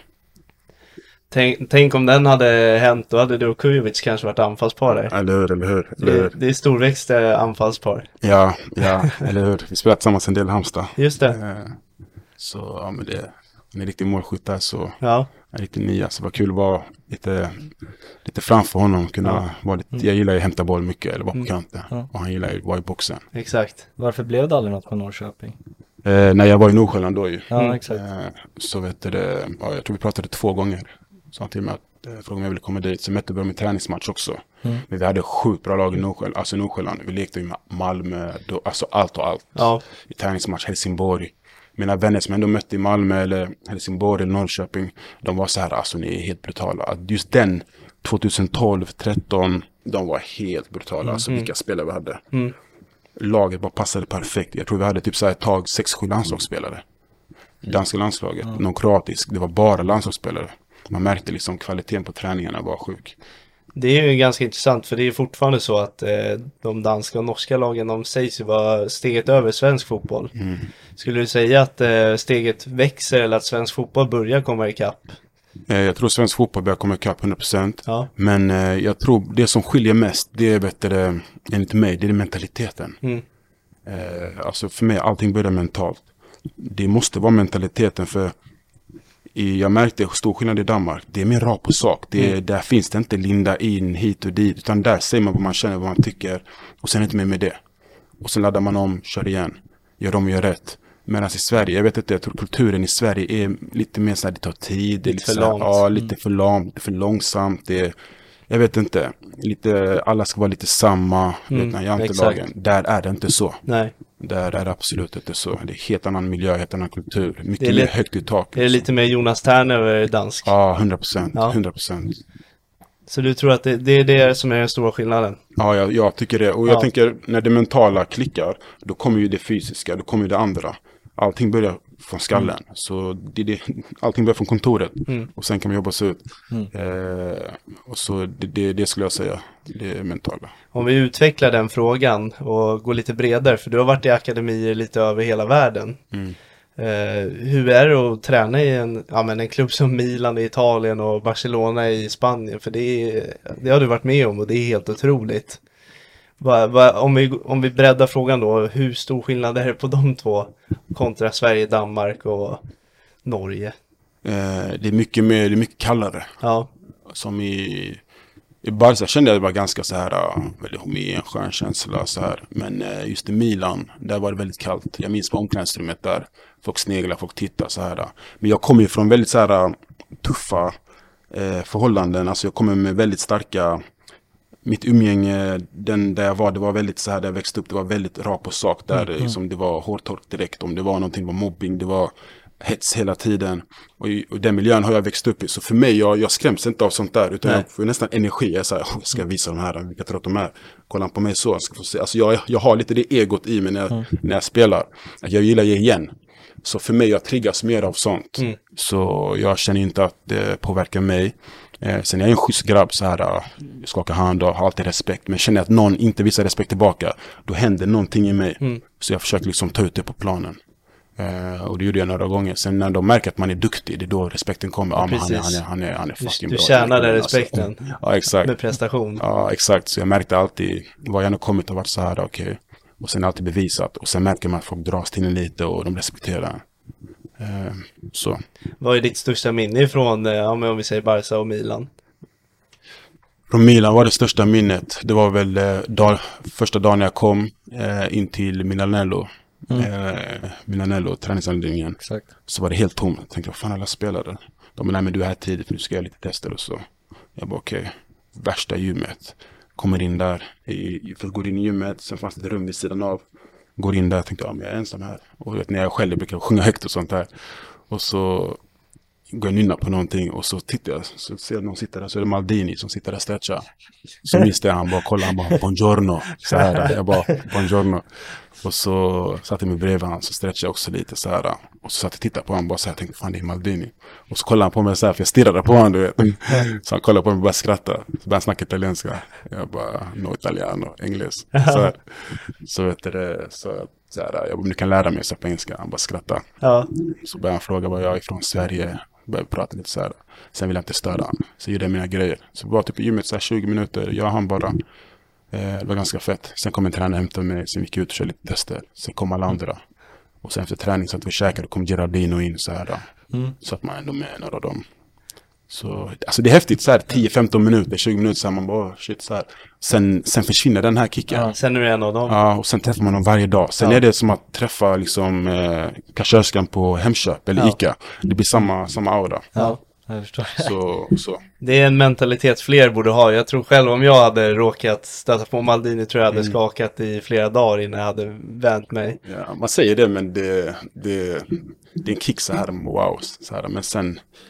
Tänk, tänk om den hade hänt, då hade du och Kujovic kanske varit anfallspar där. Eller hur, eller hur. Eller hur. Det, det är storväxt anfallspar. Ja, ja, eller hur. Vi spelar tillsammans en del i Halmstad. Just det. Så, ja men det är en riktig målskytt där så. Ja. En riktig nia, så det var kul att vara lite, lite framför honom. Kunna ja. vara lite, jag gillar ju att hämta boll mycket, eller vara på kanten. Ja. Och han gillar ju att vara i boxen. Exakt. Varför blev det aldrig något på Norrköping? Eh, när jag var i Nordsjälland då ju. Ja, exakt. Eh, så vet du det, ja, jag tror vi pratade två gånger. Så han till mig att eh, frågade om jag ville komma dit. Så mötte vi dem i träningsmatch också. Mm. Men vi hade sjukt bra lag i Nordsjälland. Alltså Nordsjälland. Vi lekte i Malmö. Då, alltså allt och allt. Ja. I träningsmatch, Helsingborg. Mina vänner som ändå mötte i Malmö eller Helsingborg eller Norrköping. De var så här, alltså ni är helt brutala. Att just den tjugotolv tretton, de var helt brutala. Mm. Alltså vilka spelare vi hade. Mm. Laget bara passade perfekt. Jag tror vi hade typ så här ett tag sex sju landslagsspelare. Danska landslaget, mm. någon kroatisk. Det var bara landslagsspelare. Man märkte liksom kvaliteten på träningarna var sjuk. Det är ju ganska intressant, för det är fortfarande så att eh, de danska och norska lagen, de sägs ju vara steget över svensk fotboll. Mm. Skulle du säga att eh, steget växer eller att svensk fotboll börjar komma ikapp? Eh, jag tror svensk fotboll börjar komma ikapp hundra procent. Ja. Men eh, jag tror det som skiljer mest, det är bättre, enligt mig, det är mentaliteten. Mm. Eh, alltså för mig, allting börjar mentalt. Det måste vara mentaliteten, för i, jag märkte stor skillnad i Danmark. Det är mer rakt på sak. Det, mm. Där finns det inte linda in hit och dit. Utan där säger man vad man känner, vad man tycker. Och sen är det inte mer med det. Och sen laddar man om, kör igen. Gör om och gör rätt. Medan i Sverige, jag vet inte, jag tror kulturen i Sverige är lite mer så här, det tar tid. Det är lite för så här, långt. Ja, lite för långt, lite för långsamt. Det är, jag vet inte. Lite, alla ska vara lite samma. Mm, vet, jantelagen. Där är det inte så. Nej. Där är det absolut inte så. Det är helt annan miljö, helt annan kultur. Mycket mer lite, högt i tak. Är det lite mer Jonas Tern över dansk? Ja, hundra procent. Ja. hundra procent. Så du tror att det, det är det som är den stora skillnaden? Ja, jag, jag tycker det. Och jag Ja. tänker, när det mentala klickar, då kommer ju det fysiska, då kommer ju det andra. Allting börjar från skallen. Mm. Så det, det, allting börjar från kontoret. Mm. Och sen kan man jobba sig ut. Mm. Eh, och så det, det, det skulle jag säga, det är mentala. Om vi utvecklar den frågan och går lite bredare, för du har varit i akademier lite över hela världen. Mm. Eh, hur är det att träna i en, ja, men en klubb som Milan i Italien och Barcelona i Spanien? För det, är, det har du varit med om och det är helt otroligt. Va, va, om, vi, om vi breddar frågan då, hur stor skillnad är det på de två kontra Sverige, Danmark och Norge? Eh, det är mycket mer, det är mycket kallare. Ja. Som i, i Barca kände jag det var ganska så här, väldigt homogen, skön känsla så här. Men eh, just i Milan, där var det väldigt kallt. Jag minns på omklädningsrummet där, folk sneglar, folk tittar så här. Men jag kommer ju från väldigt så här tuffa eh, förhållanden. Alltså jag kommer med väldigt starka, mitt umgänge, den där jag var, det var väldigt så här, där jag växte upp, det var väldigt rakt på sak där, mm. liksom, det var hårtorkt direkt, om det var någonting, det var mobbing, det var hets hela tiden, och i och den miljön har jag växt upp i, så för mig, jag, jag skräms inte av sånt där, utan Nej. jag får nästan energi, jag säger, jag ska visa de här, vilka tror att de är, kolla på mig så, jag ska få se, alltså jag, jag har lite det egot i mig när jag, mm. när jag spelar, att jag gillar att ge igen, så för mig, jag triggas mer av sånt, mm. så jag känner inte att det påverkar mig. Eh, sen är jag en schysst grabb så här, uh, skakar hand och har alltid respekt, men känner att någon inte visar respekt tillbaka, då händer någonting i mig. Mm. Så jag försöker liksom ta ut det på planen. Eh, och det gjorde jag några gånger. Sen när de märker att man är duktig, det är då respekten kommer. Ja, men han är, han är, han är, han är fucking du, bra. Du tjänar den respekten. Alltså. Ja, exakt. Med prestation. Ja, exakt. Så jag märkte alltid, vad jag nu kommit och varit så här, okej. Okay. Och sen alltid bevisat. Och sen märker man att folk dras till en lite och de respekterar. Eh, så. Vad är ditt största minne ifrån, ja, om vi säger Barca och Milan? Från Milan var det största minnet. Det var väl eh, dag, första dagen jag kom eh, in till Milanello. Mm. Eh, Milanello, träningsanläggningen. Exakt. Så var det helt tomt. Jag tänkte, vad fan alla spelare? De menar, men du är här tidigt för du ska göra lite tester och så. Jag bara, okej. Okay. Värsta gymmet. Kommer in där. I, för går in i gymmet. Sen fanns det ett rum vid sidan av. Går in där och tänkte, ja, men jag är ensam här. Och vet, när jag själv brukar sjunga högt och sånt där. Och så går jag nynna på någonting och så tittar jag, så ser jag någon sitter där, så är det Maldini som sitter där och stretchar. Så minns jag, han bara kollar, han bara buongiorno, så här, jag bara buongiorno. Och så satt jag mig bredvid han, så stretchade jag också lite så här. Och så satt jag och tittade på honom, bara så här, jag tänkte, fan det är Maldini. Och så kollade han på mig så här, för jag stirrade på honom, du vet. Så han kollade på mig och bara skrattade. Så började han snacka italienska. Jag bara, no italiano, engels. Så här. Så vet du det, så så här, jag bara, du kan lära mig så på engelska. Han bara skrattar. Ja. Så började han fråga var jag är från Sverige. Började prata lite så här. Sen ville jag inte störa han. Så gjorde jag mina grejer. Så var typ i gymmet så här tjugo minuter. Jag och han bara. Eh, det var ganska fett. Sen kom en tränare och hämtade mig. Sen gick jag ut och körde lite tester. Sen kom alla andra. Och sen efter träning så att vi käkade. Kom Gerardino in så här. Mm. Så att man ändå med några av dem. Så, alltså det är häftigt så här, tio femton minuter, tjugo minuter så här, man bara, shit så här. Sen, sen försvinner den här kicken. Ja, sen är det en av dem. Ja, och sen träffar man dem varje dag. Sen ja. Är det som att träffa liksom eh, kassörskan på Hemköp eller ja. Ica. Det blir samma, samma aura. Ja, jag förstår. Så, så. Det är en mentalitet fler borde ha. Jag tror själv om jag hade råkat stöta på Maldini tror jag hade mm. skakat i flera dagar innan jag hade vänt mig. Ja, man säger det, men det, det, det är en kick så här, wow. Så här, men sen...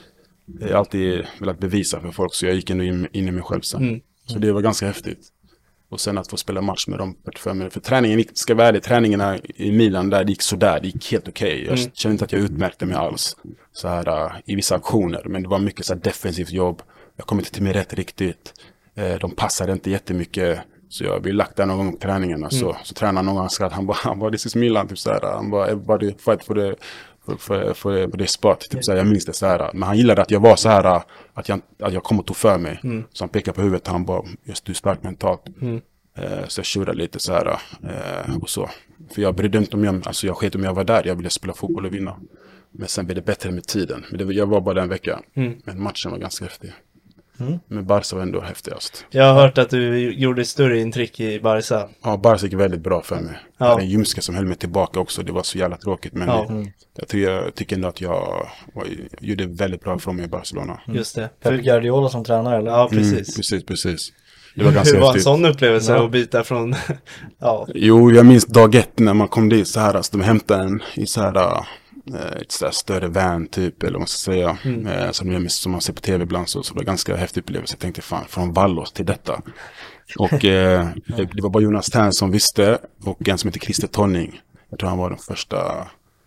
Jag har alltid velat bevisa för folk, så jag gick ändå in, in i mig själv sen. Mm. Så det var ganska häftigt. Och sen att få spela match med dem fyrtiofem minuter. För träningen gick, ska vara det, träningarna i Milan där, det gick sådär, det gick helt okej. Okay. Jag mm. kände inte att jag utmärkte mig alls så här, uh, i vissa aktioner. Men det var mycket så här defensivt jobb. Jag kom inte till mig rätt riktigt. Eh, de passade inte jättemycket. Så jag blev lagt där någon gång på träningarna. Mm. Så, så tränade någon gång skratt. Han bara, han bara, this is Milan, typ så här. Han bara, everybody fight for the, för, för, för, för det spot. Typ så här, jag minns det så här. Men han gillade att jag var så här, att jag, att jag kom och tog för mig. Mm. Så han pekade på huvudet, han bara, just du är stark mentalt. Mm. Eh, så jag tjurade lite så här. Eh, och så. För jag brydde inte om jag, alltså jag sket om jag var där. Jag ville spela fotboll och vinna. Men sen blev det bättre med tiden. Men det, jag var bara den veckan. Mm. Men matchen var ganska häftig. Mm. Men Barca var ändå häftigast. Jag har hört att du gjorde större intryck i Barca. Ja, Barca gick väldigt bra för mig. Ja. Jag hade en Jumska som höll mig tillbaka också. Det var så jävla tråkigt. Men ja. mm. jag, tycker, jag tycker ändå att jag, var, jag gjorde väldigt bra från mig i Barcelona. Mm. Just det. För Guardiola som tränare, eller? Ja, precis. Mm, precis, precis. Det var ganska Hur var häftigt. En sån upplevelse ja. Att byta från... ja. Jo, jag minns dag ett när man kom dit så här. Alltså, de hämtade en i så här... ett så större van typ, eller vad man ska säga, mm. eh, som, som man ser på tv ibland, så, så det var ganska häftig upplevelse. Jag tänkte fan, från Vallos till detta. Och eh, det var bara Jonas Tern som visste, och en som heter Christer Tonning. Jag tror han var den första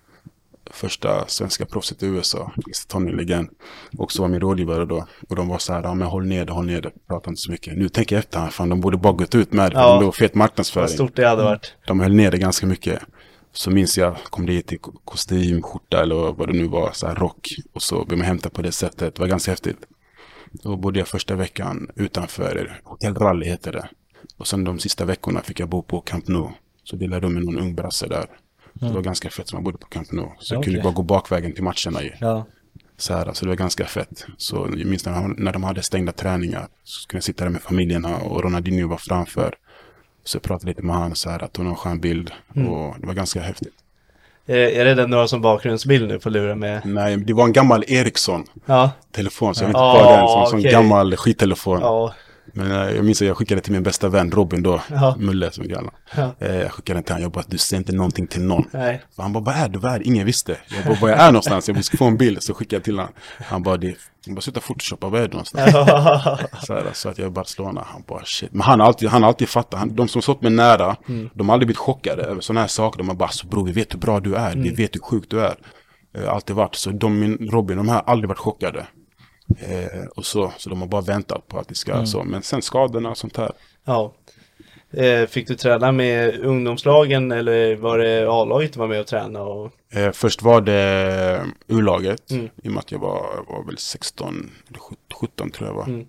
första svenska proffset i U S A, Christer Tonning legend. Och så var min rådgivare då, och de var så här, ja men håll ner det, håll ner det, prata inte så mycket. Nu tänker jag efter här, fan de borde bara gått ut med det, ja. Det var fet marknadsföring. Vad stort det hade varit. De höll ner det ganska mycket. Så minns jag, kom dit i kostym, skjorta eller vad det nu var, så här rock. Och så blev man hämtad på det sättet. Det var ganska häftigt. Då bodde jag första veckan utanför, Hotel Rally heter det. Och sen de sista veckorna fick jag bo på Camp Nou. Så delade de med någon ung brasse där. Mm. Det var ganska fett som jag bodde på Camp Nou. Så jag okay. kunde bara gå bakvägen till matcherna i. Ja. Så, här, så det var ganska fett. Så jag minns när de, när de hade stängda träningar, så kunde jag sitta där med familjerna och Ronaldinho var framför. Så jag pratade lite med han så här, att hon har en skön bild. Mm. Och det var ganska häftigt. Är, är det den du har som bakgrundsbild nu på luren med? Nej, det var en gammal Ericsson ja. telefon. Så jag vet inte vad oh, den som en sån okay. gammal skittelefon. Oh. Men äh, jag minns att jag skickade till min bästa vän Robin då. Ja. Mulle som jag kallar. Ja. Eh, jag skickade till honom. Jag bara, att du ser inte någonting till någon. Nej. Han bara, vad är du? Vad är det? Ingen visste. Jag bara, var jag är någonstans? Jag skulle få en bild. Så skickade jag till honom. Han bara, det jag bara sluta photoshoppa, vad är du någonstans? så, här, så att jag i Barcelona, han bara shit. Men han har alltid, han har alltid fattat, han, de som stått mig nära, mm. de har aldrig blivit chockade över sådana här saker. De har bara, så bro, vi vet hur bra du är, mm. vi vet hur sjuk du är. Uh, alltid varit, så de, min, Robin, de här har aldrig varit chockade. Uh, och så, så de har bara väntat på att det ska, mm. så. Men sen skadorna och sånt här. Ja. Eh, fick du träna med ungdomslagen eller var det A-laget du var med och träna? Och... Eh, först var det U-laget, mm. i och med att jag var, var väl sexton eller sjutton tror jag var. Mm.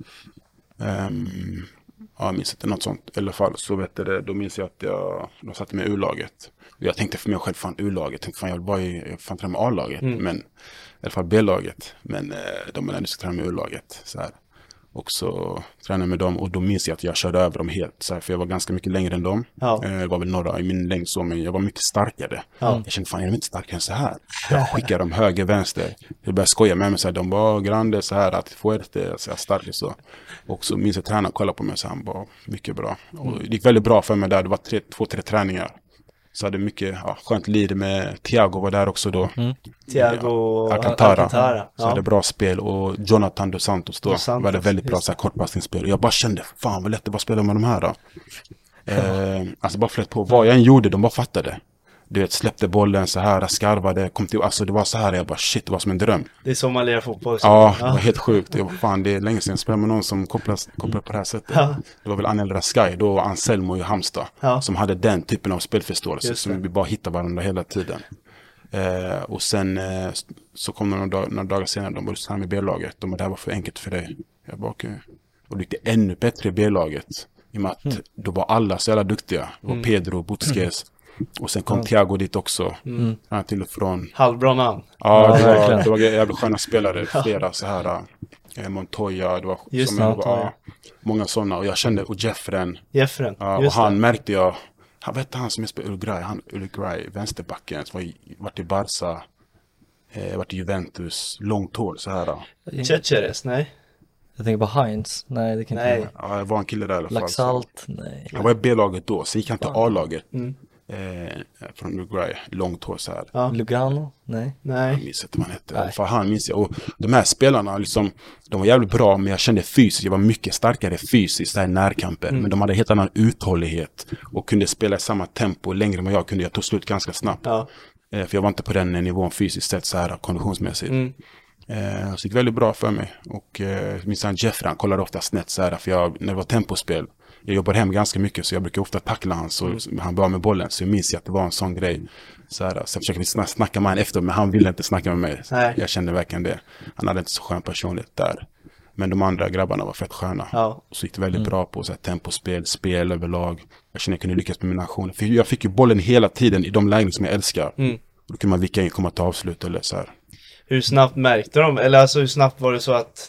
Um, ja, jag minns inte något sånt. I alla fall så vet det, då minns jag att jag, de satte med U-laget. Jag tänkte för mig själv, fan U-laget, jag tänkte fan jag vill bara jag fan träna med A-laget, mm. men i alla fall B-laget. Men eh, de menar att du ska träna med U-laget, så här. Och så tränade med dem och då minns jag att jag körde över dem helt. Så här, för jag var ganska mycket längre än dem. Ja. Jag var väl några i min längd så, men jag var mycket starkare. Ja. Jag kände fan, jag är inte starkare än så här. Jag skickade dem höger, vänster. Jag började skoja med mig så här, de var grande så här, att få det så här starkt så. Och så minns jag tränaren kollade på mig så han var mycket bra. Och det gick väldigt bra för mig där, det var tre, två, tre träningar. Så hade mycket ja, skönt lid med Thiago var där också då. Mm. Thiago ja, Alcantara. Alcantara. Ja. Så hade bra spel. Och Jonathan dos Santos då. Dos Santos, var det väldigt bra så här, kortpassningsspel. Jag bara kände, fan vad lätt det var att spela med de här då. eh, alltså bara flöt på. Vad jag än gjorde, de bara fattade. Du vet, släppte bollen så här, skarvade, kom till, alltså det var så här, jag bara shit, det var som en dröm. Det är som man lirar fotboll. Ja, det var helt sjukt. Jag bara, fan, det är länge sedan jag spelade med någon som kopplas, kopplar på det här sättet. Ja. Det var väl Anel Raskai, då var Anselmo i Halmstad, ja. Som hade den typen av spelförståelse, som vi bara hittade varandra hela tiden. Eh, och sen eh, så kom några, dag, några dagar senare, de började stanna med B-laget. De bara, det här var för enkelt för dig. Jag bara, okej. Okay. Och det gick ännu bättre i B-laget. I och med att mm. då var alla så jävla duktiga. Och mm. Pedro, Busquets. Och sen kom ja. Thiago dit också. Mm. Han till och från. Halvbra namn. Ja, det var, det var jävligt sköna spelare. Flera så här. Eh, Montoya. Det var, just som det, jag, ja, många sådana. Och jag kände, och Jeffren. Jeffren. Ja, och han det. Märkte jag. Han vet han som är spelar Uruguay. Han Uruguay, vänsterbacken. Som var i, varit i Barca. Eh, varit i Juventus. Långt hår så här. Tjetcheres, nej. Jag tänker på Heinz. Nej, det kan nej. inte vara. Ja, det var en kille där i alla fall. Laxalt, nej. Han var i B-laget då, så gick han till A-laget. Mm. Eh, från Uruguay, långt hår så här. Ja. Lugano? Nej. Nej. Jag minns inte vad han hette. För han minns jag. Och de här spelarna, liksom, de var jävligt bra, men jag kände fysiskt, jag var mycket starkare fysiskt i närkamper. Mm. Men de hade helt annan uthållighet och kunde spela i samma tempo längre än vad jag kunde. Jag tog slut ganska snabbt. Ja. Eh, för jag var inte på den nivån fysiskt sett så här konditionsmässigt. Mm. Eh, så det gick väldigt bra för mig. Och eh, minns han Jeffrey, han kollade ofta snett så här, för jag, när det var tempospel, jag jobbade hem ganska mycket så jag brukar ofta tackla han så mm. han var med bollen, så jag minns att det var en sån grej. Så här, så jag försökte snacka, snacka med han efter, men han ville inte snacka med mig. Nej. Jag kände verkligen det. Han hade inte så skön personlighet där. Men de andra grabbarna var fett sköna. Ja. Så gick det väldigt mm. bra på så här, tempospel, spel överlag. Jag kände att jag kunde lyckas med mina aktioner. För jag fick ju bollen hela tiden i de lägen som jag älskar. Mm. Och då kunde man vicka in, komma till avslut eller så här. Hur snabbt märkte de, eller alltså hur snabbt var det så att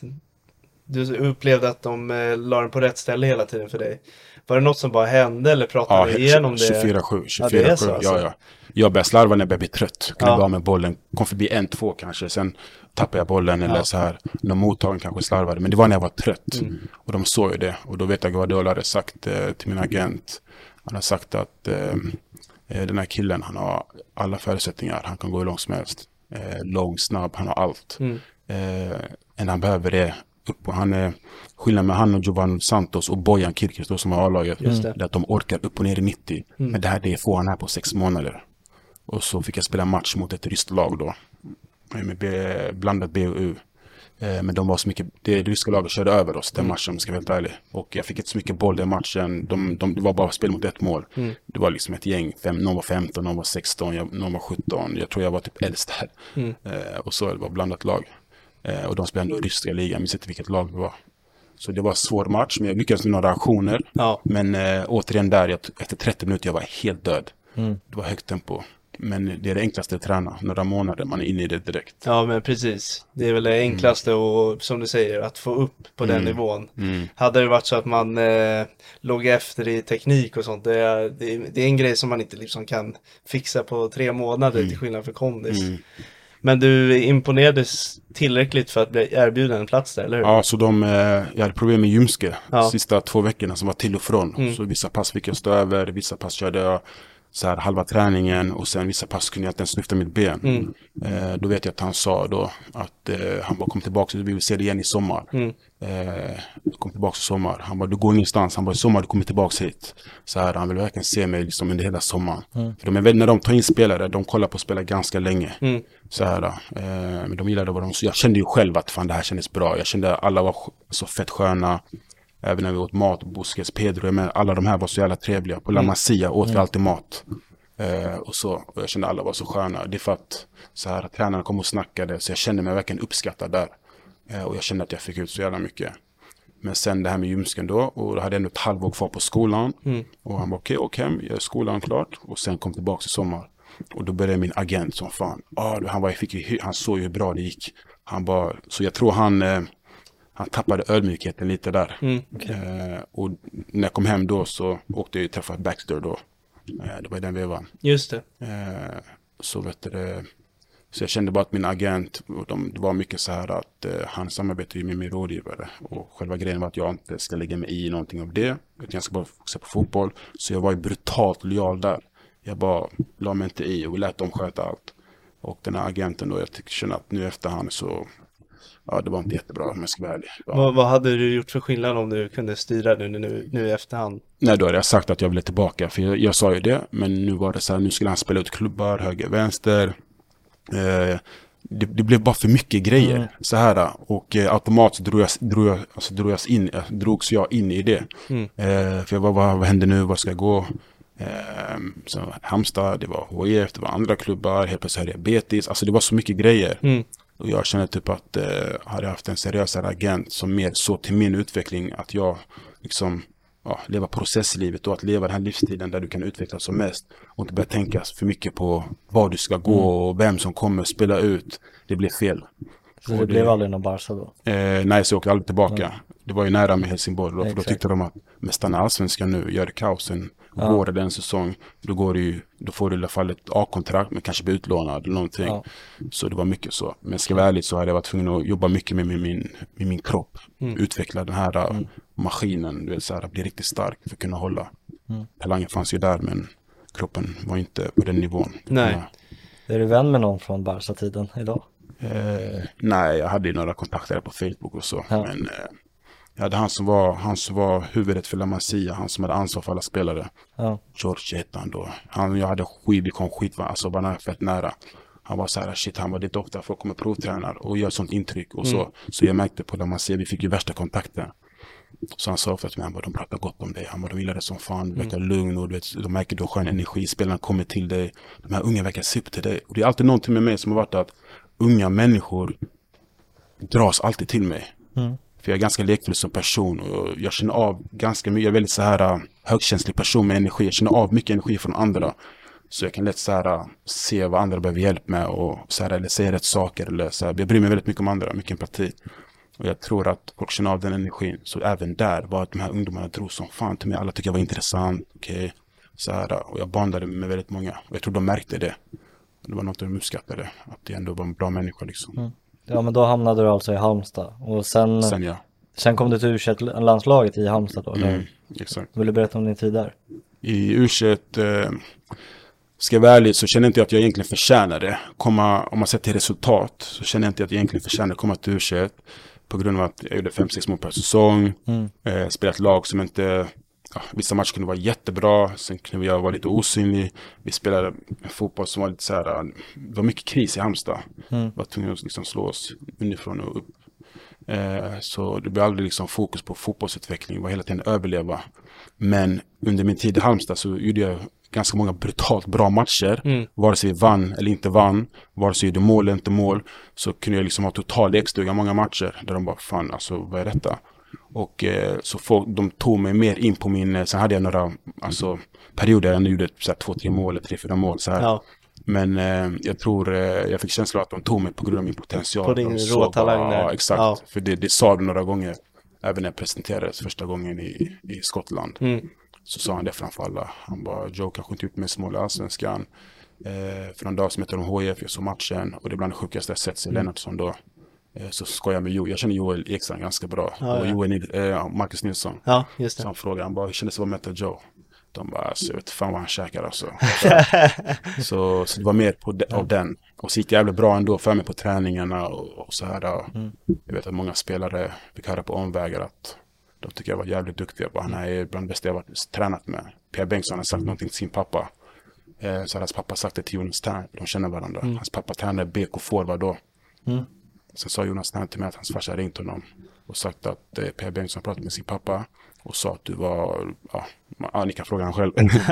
du upplevde att de eh, la den på rätt ställe hela tiden för dig? Var det något som bara hände eller pratade ja, igenom det? tjugofyra sju, tjugofyra sju, ja, så, alltså. ja, ja. Jag började slarva när jag började bli trött. Kunde ja. bara med bollen, kom förbi en, två kanske. Sen tappade jag bollen ja. eller så här. Någon mottagning kanske slarvade. Men det var när jag var trött. Mm. Och de såg ju det. Och då vet jag vad Guardiola hade sagt eh, till min agent. Han har sagt att eh, den här killen, han har alla förutsättningar. Han kan gå hur långt som helst. Eh, lång, snabb, han har allt. Mm. Eh, än han behöver det. Upp, och han är skillnad med han och Giovanni Santos och Bojan Kirkis då, som har A-laget. Mm. Det är att de orkar upp och ner i nittio. Mm. Men det här det får han här på sex månader. Och så fick jag spela match mot ett ryskt lag då. Med B, blandat B och U. Eh, men de var så mycket, det ryska laget körde över oss den matchen, ska jag vara ärlig. Och jag fick inte så mycket boll den matchen. De, de, det var bara spel mot ett mål. Mm. Det var liksom ett gäng. Fem, någon var femton, någon var sexton, jag, någon var sjutton. Jag tror jag var typ äldst här. Mm. Eh, och så det var blandat lag. Eh, och de spelade i ryska ligan. Jag minns inte vilket lag det var. Så det var en svår match, men jag lyckades med några aktioner. Ja. Men eh, återigen där, jag, efter trettio minuter jag var helt död. Mm. Det var högt tempo. Men det är det enklaste att träna. Några månader, man är inne i det direkt. Ja, men precis. Det är väl det enklaste mm. och som du säger, att få upp på mm. den nivån. Mm. Hade det varit så att man eh, låg efter i teknik och sånt, det är, det, det är en grej som man inte liksom kan fixa på tre månader mm. till skillnad för kondis. Mm. Men du imponerades tillräckligt för att bli erbjuden en plats där, eller hur? Ja, så de, eh, jag hade problem med ljumske ja. sista två veckorna som var till och från. Mm. Så vissa pass fick jag stå över, vissa pass körde jag så här halva träningen och sen vissa pass kunde jag inte ens lyfta mitt ben. Mm. Eh, då vet jag att han sa då att eh, han bara kom tillbaka, vi vill se det igen i sommar. Mm. Eh, kom tillbaka i sommar. Han bara, du går ingenstans. Han bara, i sommar du kommer tillbaka hit. Så här, han vill verkligen se mig liksom under hela sommaren. Mm. För de är väl, när de tar in spelare, de kollar på spelare ganska länge. Mm. Så här, eh, men de gillade vad de så jag kände ju själv att fan det här kändes bra. Jag kände att alla var så fett sköna. Även när vi åt mat, Busquets, Pedro, men alla de här var så jävla trevliga. På La Masia åt vi mm. alltid mat. Uh, och så, och jag kände alla var så sköna. Det är för att så här, tränarna kom och snackade, så jag kände mig verkligen uppskattad där. Uh, och jag kände att jag fick ut så jävla mycket. Men sen det här med ljumsken då, och då hade jag ändå ett halvår kvar på skolan. Mm. Och han var okej, okay, okej, okay, jag är skolan klart. Och sen kom tillbaka i sommar. Och då började min agent som fan. Ah, han, var, fick ju, han såg ju hur bra det gick. Han bara, så jag tror han... Uh, Han tappade ödmjukheten lite där. Mm, okay. eh, och när jag kom hem då så åkte jag och träffade Baxter då. Eh, det var den vevan. Just det. Eh, så vet du, så jag kände bara att min agent, och de, det var mycket så här att eh, han samarbetade med min rådgivare. Och själva grejen var att jag inte ska lägga mig i någonting av det. Utan jag ska bara fokusera på fotboll. Så jag var ju brutalt lojal där. Jag bara la mig inte i och lät dem sköta allt. Och den här agenten då, jag tycker känna att nu efterhand så... Ja, det var inte jättebra om jag ska vara ärlig. Ja. Vad, vad hade du gjort för skillnad om du kunde styra det nu, nu, nu i efterhand? Nej, då hade jag sagt att jag ville tillbaka. För jag, jag sa ju det, men nu var det så här, nu skulle han spela ut klubbar, höger, vänster. Eh, det, det blev bara för mycket grejer. Mm. Så här, och eh, automatiskt drog jag, drog jag, alltså, drog jag in, eh, drogs jag in i det. Mm. Eh, för jag var, vad, vad händer nu, vad ska jag gå? Eh, så Halmstad, det var H I F, det var andra klubbar, helt plötsligt hade jag Betis. Alltså det var så mycket grejer. Mm. Och jag känner typ att eh, hade jag haft en seriösare agent som mer så till min utveckling att jag liksom ja, leva processlivet och att leva den här livstiden där du kan utvecklas som mest och inte börja tänka för mycket på var du ska gå och vem som kommer spela ut. Det blev fel. Så det, det blev aldrig någon Barca då? Eh, nej, så jag åkte aldrig tillbaka. Mm. Det var ju nära med Helsingborg då, för då tyckte de att med stanna allsvenskan nu, gör kausen. Ja. Går det en säsong, då, går det ju, då får du i alla fall ett A-kontrakt men kanske blir utlånad eller någonting. Ja. Så det var mycket så. Men ska vara ärligt så hade jag varit tvungen att jobba mycket med, med, min, med min kropp. Mm. Utveckla den här mm. maskinen, du vet, så här, bli riktigt stark för att kunna hålla. Mm. Talangen fanns ju där men kroppen var inte på den nivån. Nej. Är du vän med någon från Barca-tiden idag? Eh, nej, jag hade ju några kontakter på Facebook och så. Ja. Men eh, jag hade han som var, han som var huvudet för La Masia, han som hade ansvar för alla spelare. Ja. George hette han då. Han, jag hade skit, vi kom skit, va? Alltså bara fett nära. Han var så här, shit, han var lite ofta folk kommer provtränar och gör sånt intryck och så. Mm. Så jag märkte på La Masia, vi fick ju värsta kontakter. Så han sa ofta till mig, han bara, de pratar gott om dig. Han bara, de gillar det som fan, du verkar mm. lugn och du vet, de märker du har skön energi, spelarna kommer till dig. De här unga verkar super till dig. Och det är alltid någonting med mig som har varit att unga människor dras alltid till mig. Mm. För jag är ganska lekfull som person och jag känner av ganska mycket, jag är väldigt så här högkänslig person med energi. Jag känner av mycket energi från andra. Så jag kan lätt så här, se vad andra behöver hjälp med och så här, eller säga rätt saker. Eller så här. Jag bryr mig väldigt mycket om andra, mycket empati. Och jag tror att folk känner av den energin. Så även där var att de här ungdomarna drog som fan till mig. Alla tycker jag var intressant. Okay. Så här, och jag bandade med väldigt många. Och jag tror de märkte det. Det var något de uppskattade. Att det ändå var en bra människa liksom. Mm. Ja, men då hamnade du alltså i Halmstad. Och sen, sen, ja. sen kom du till U tjugoett-landslaget i Halmstad då? Mm, exakt. Vill du berätta om din tid där? I U tjugoett, eh, ska jag vara ärlig, så känner inte jag att jag egentligen förtjänar det. Komma, om man sett till resultat så känner jag inte att jag egentligen förtjänar att komma till U tjugoett. På grund av att jag gjorde fem sex mål per säsong. Mm. Eh, spelat lag som inte... Ja, vissa matcher kunde vara jättebra. Sen kunde jag vara lite osynlig. Vi spelade en fotboll som var lite så här... Det var mycket kris i Halmstad. Mm. Var tvungen att liksom slå oss underifrån och upp. Eh, så det blev aldrig liksom fokus på fotbollsutveckling. Det var hela tiden överleva. Men under min tid i Halmstad så gjorde jag ganska många brutalt bra matcher. Mm. Vare sig vi vann eller inte vann. Vare sig det mål eller inte mål. Så kunde jag liksom ha total extra många matcher. Där de bara, fan alltså vad är detta? Och eh, så folk, de tog mig mer in på min... Sen hade jag några alltså, perioder jag gjorde så här, två, tre mål eller tre, fyra mål. Så här. Ja. Men eh, jag tror eh, jag fick känslan att de tog mig på grund av min potential. På din råtalang där. Ja, exakt. Ja. För det, det sa de några gånger. Även när jag presenterades första gången i, i Skottland. Mm. Så sa han det framför alla. Han bara, Joe kanske inte ut med smål i Allsvenskan. Eh, för någon dag som heter de H I F, jag såg matchen. Och det är bland det sjukaste jag sett sig, mm. Lennartsson då. Eh, så skojar jag med Joel. Jag känner Joel Ekstrand ganska bra. Ja, och ja. Joel, eh, Marcus Nilsson. Ja, just det. Så han frågade, han bara, hur kändes det att möta Joe? De bara, alltså, jag vet fan vad han käkar alltså. så, så det var mer på de, av den. Och så gick det jävligt bra ändå för mig på träningarna och, och så här. Mm. Jag vet att många spelare fick höra på omvägar att de tycker jag var jävligt duktig. Han är bland det bästa jag varit tränat med. Pierre Bengtsson har sagt mm. någonting till sin pappa. Eh, så hans pappa sagt det till Jonas Tern. De känner varandra. Mm. Hans pappa tränade B K Forward då. Mm. Sen sa Jonas Tern till mig att hans farsa ringt honom. Och sagt att eh, Pierre Bengtsson pratade med sin pappa. Och sa att du var... Ja, ja ni kan fråga han själv.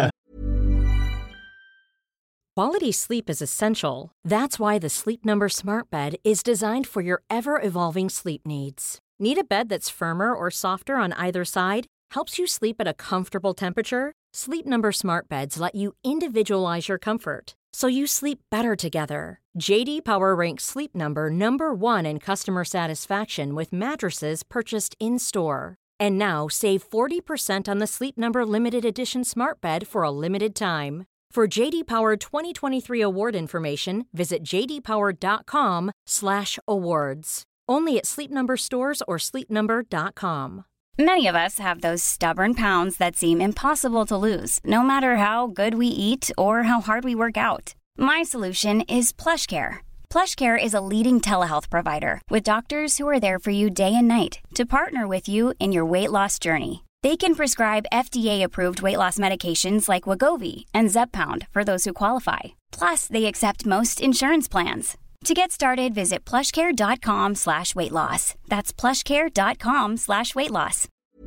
Quality sleep is essential. That's why the Sleep Number Smart Bed is designed for your ever-evolving sleep needs. Need a bed that's firmer or softer on either side? Helps you sleep at a comfortable temperature? Sleep Number Smart Beds let you individualize your comfort, so you sleep better together. J D Power ranks Sleep Number number one in customer satisfaction with mattresses purchased in-store. And now, save forty percent on the Sleep Number Limited Edition Smart Bed for a limited time. For J D Power twenty twenty-three award information, visit j d power dot com slash awards. Only at Sleep Number stores or sleep number dot com. Many of us have those stubborn pounds that seem impossible to lose, no matter how good we eat or how hard we work out. My solution is PlushCare. PlushCare is a leading telehealth provider with doctors who are there for you day and night to partner with you in your weight loss journey. They can prescribe F D A-approved weight loss medications like Wegovy and Zepbound for those who qualify. Plus, they accept most insurance plans. To get started, visit plushcare.com slash weight loss. That's plushcare.com slash weight loss.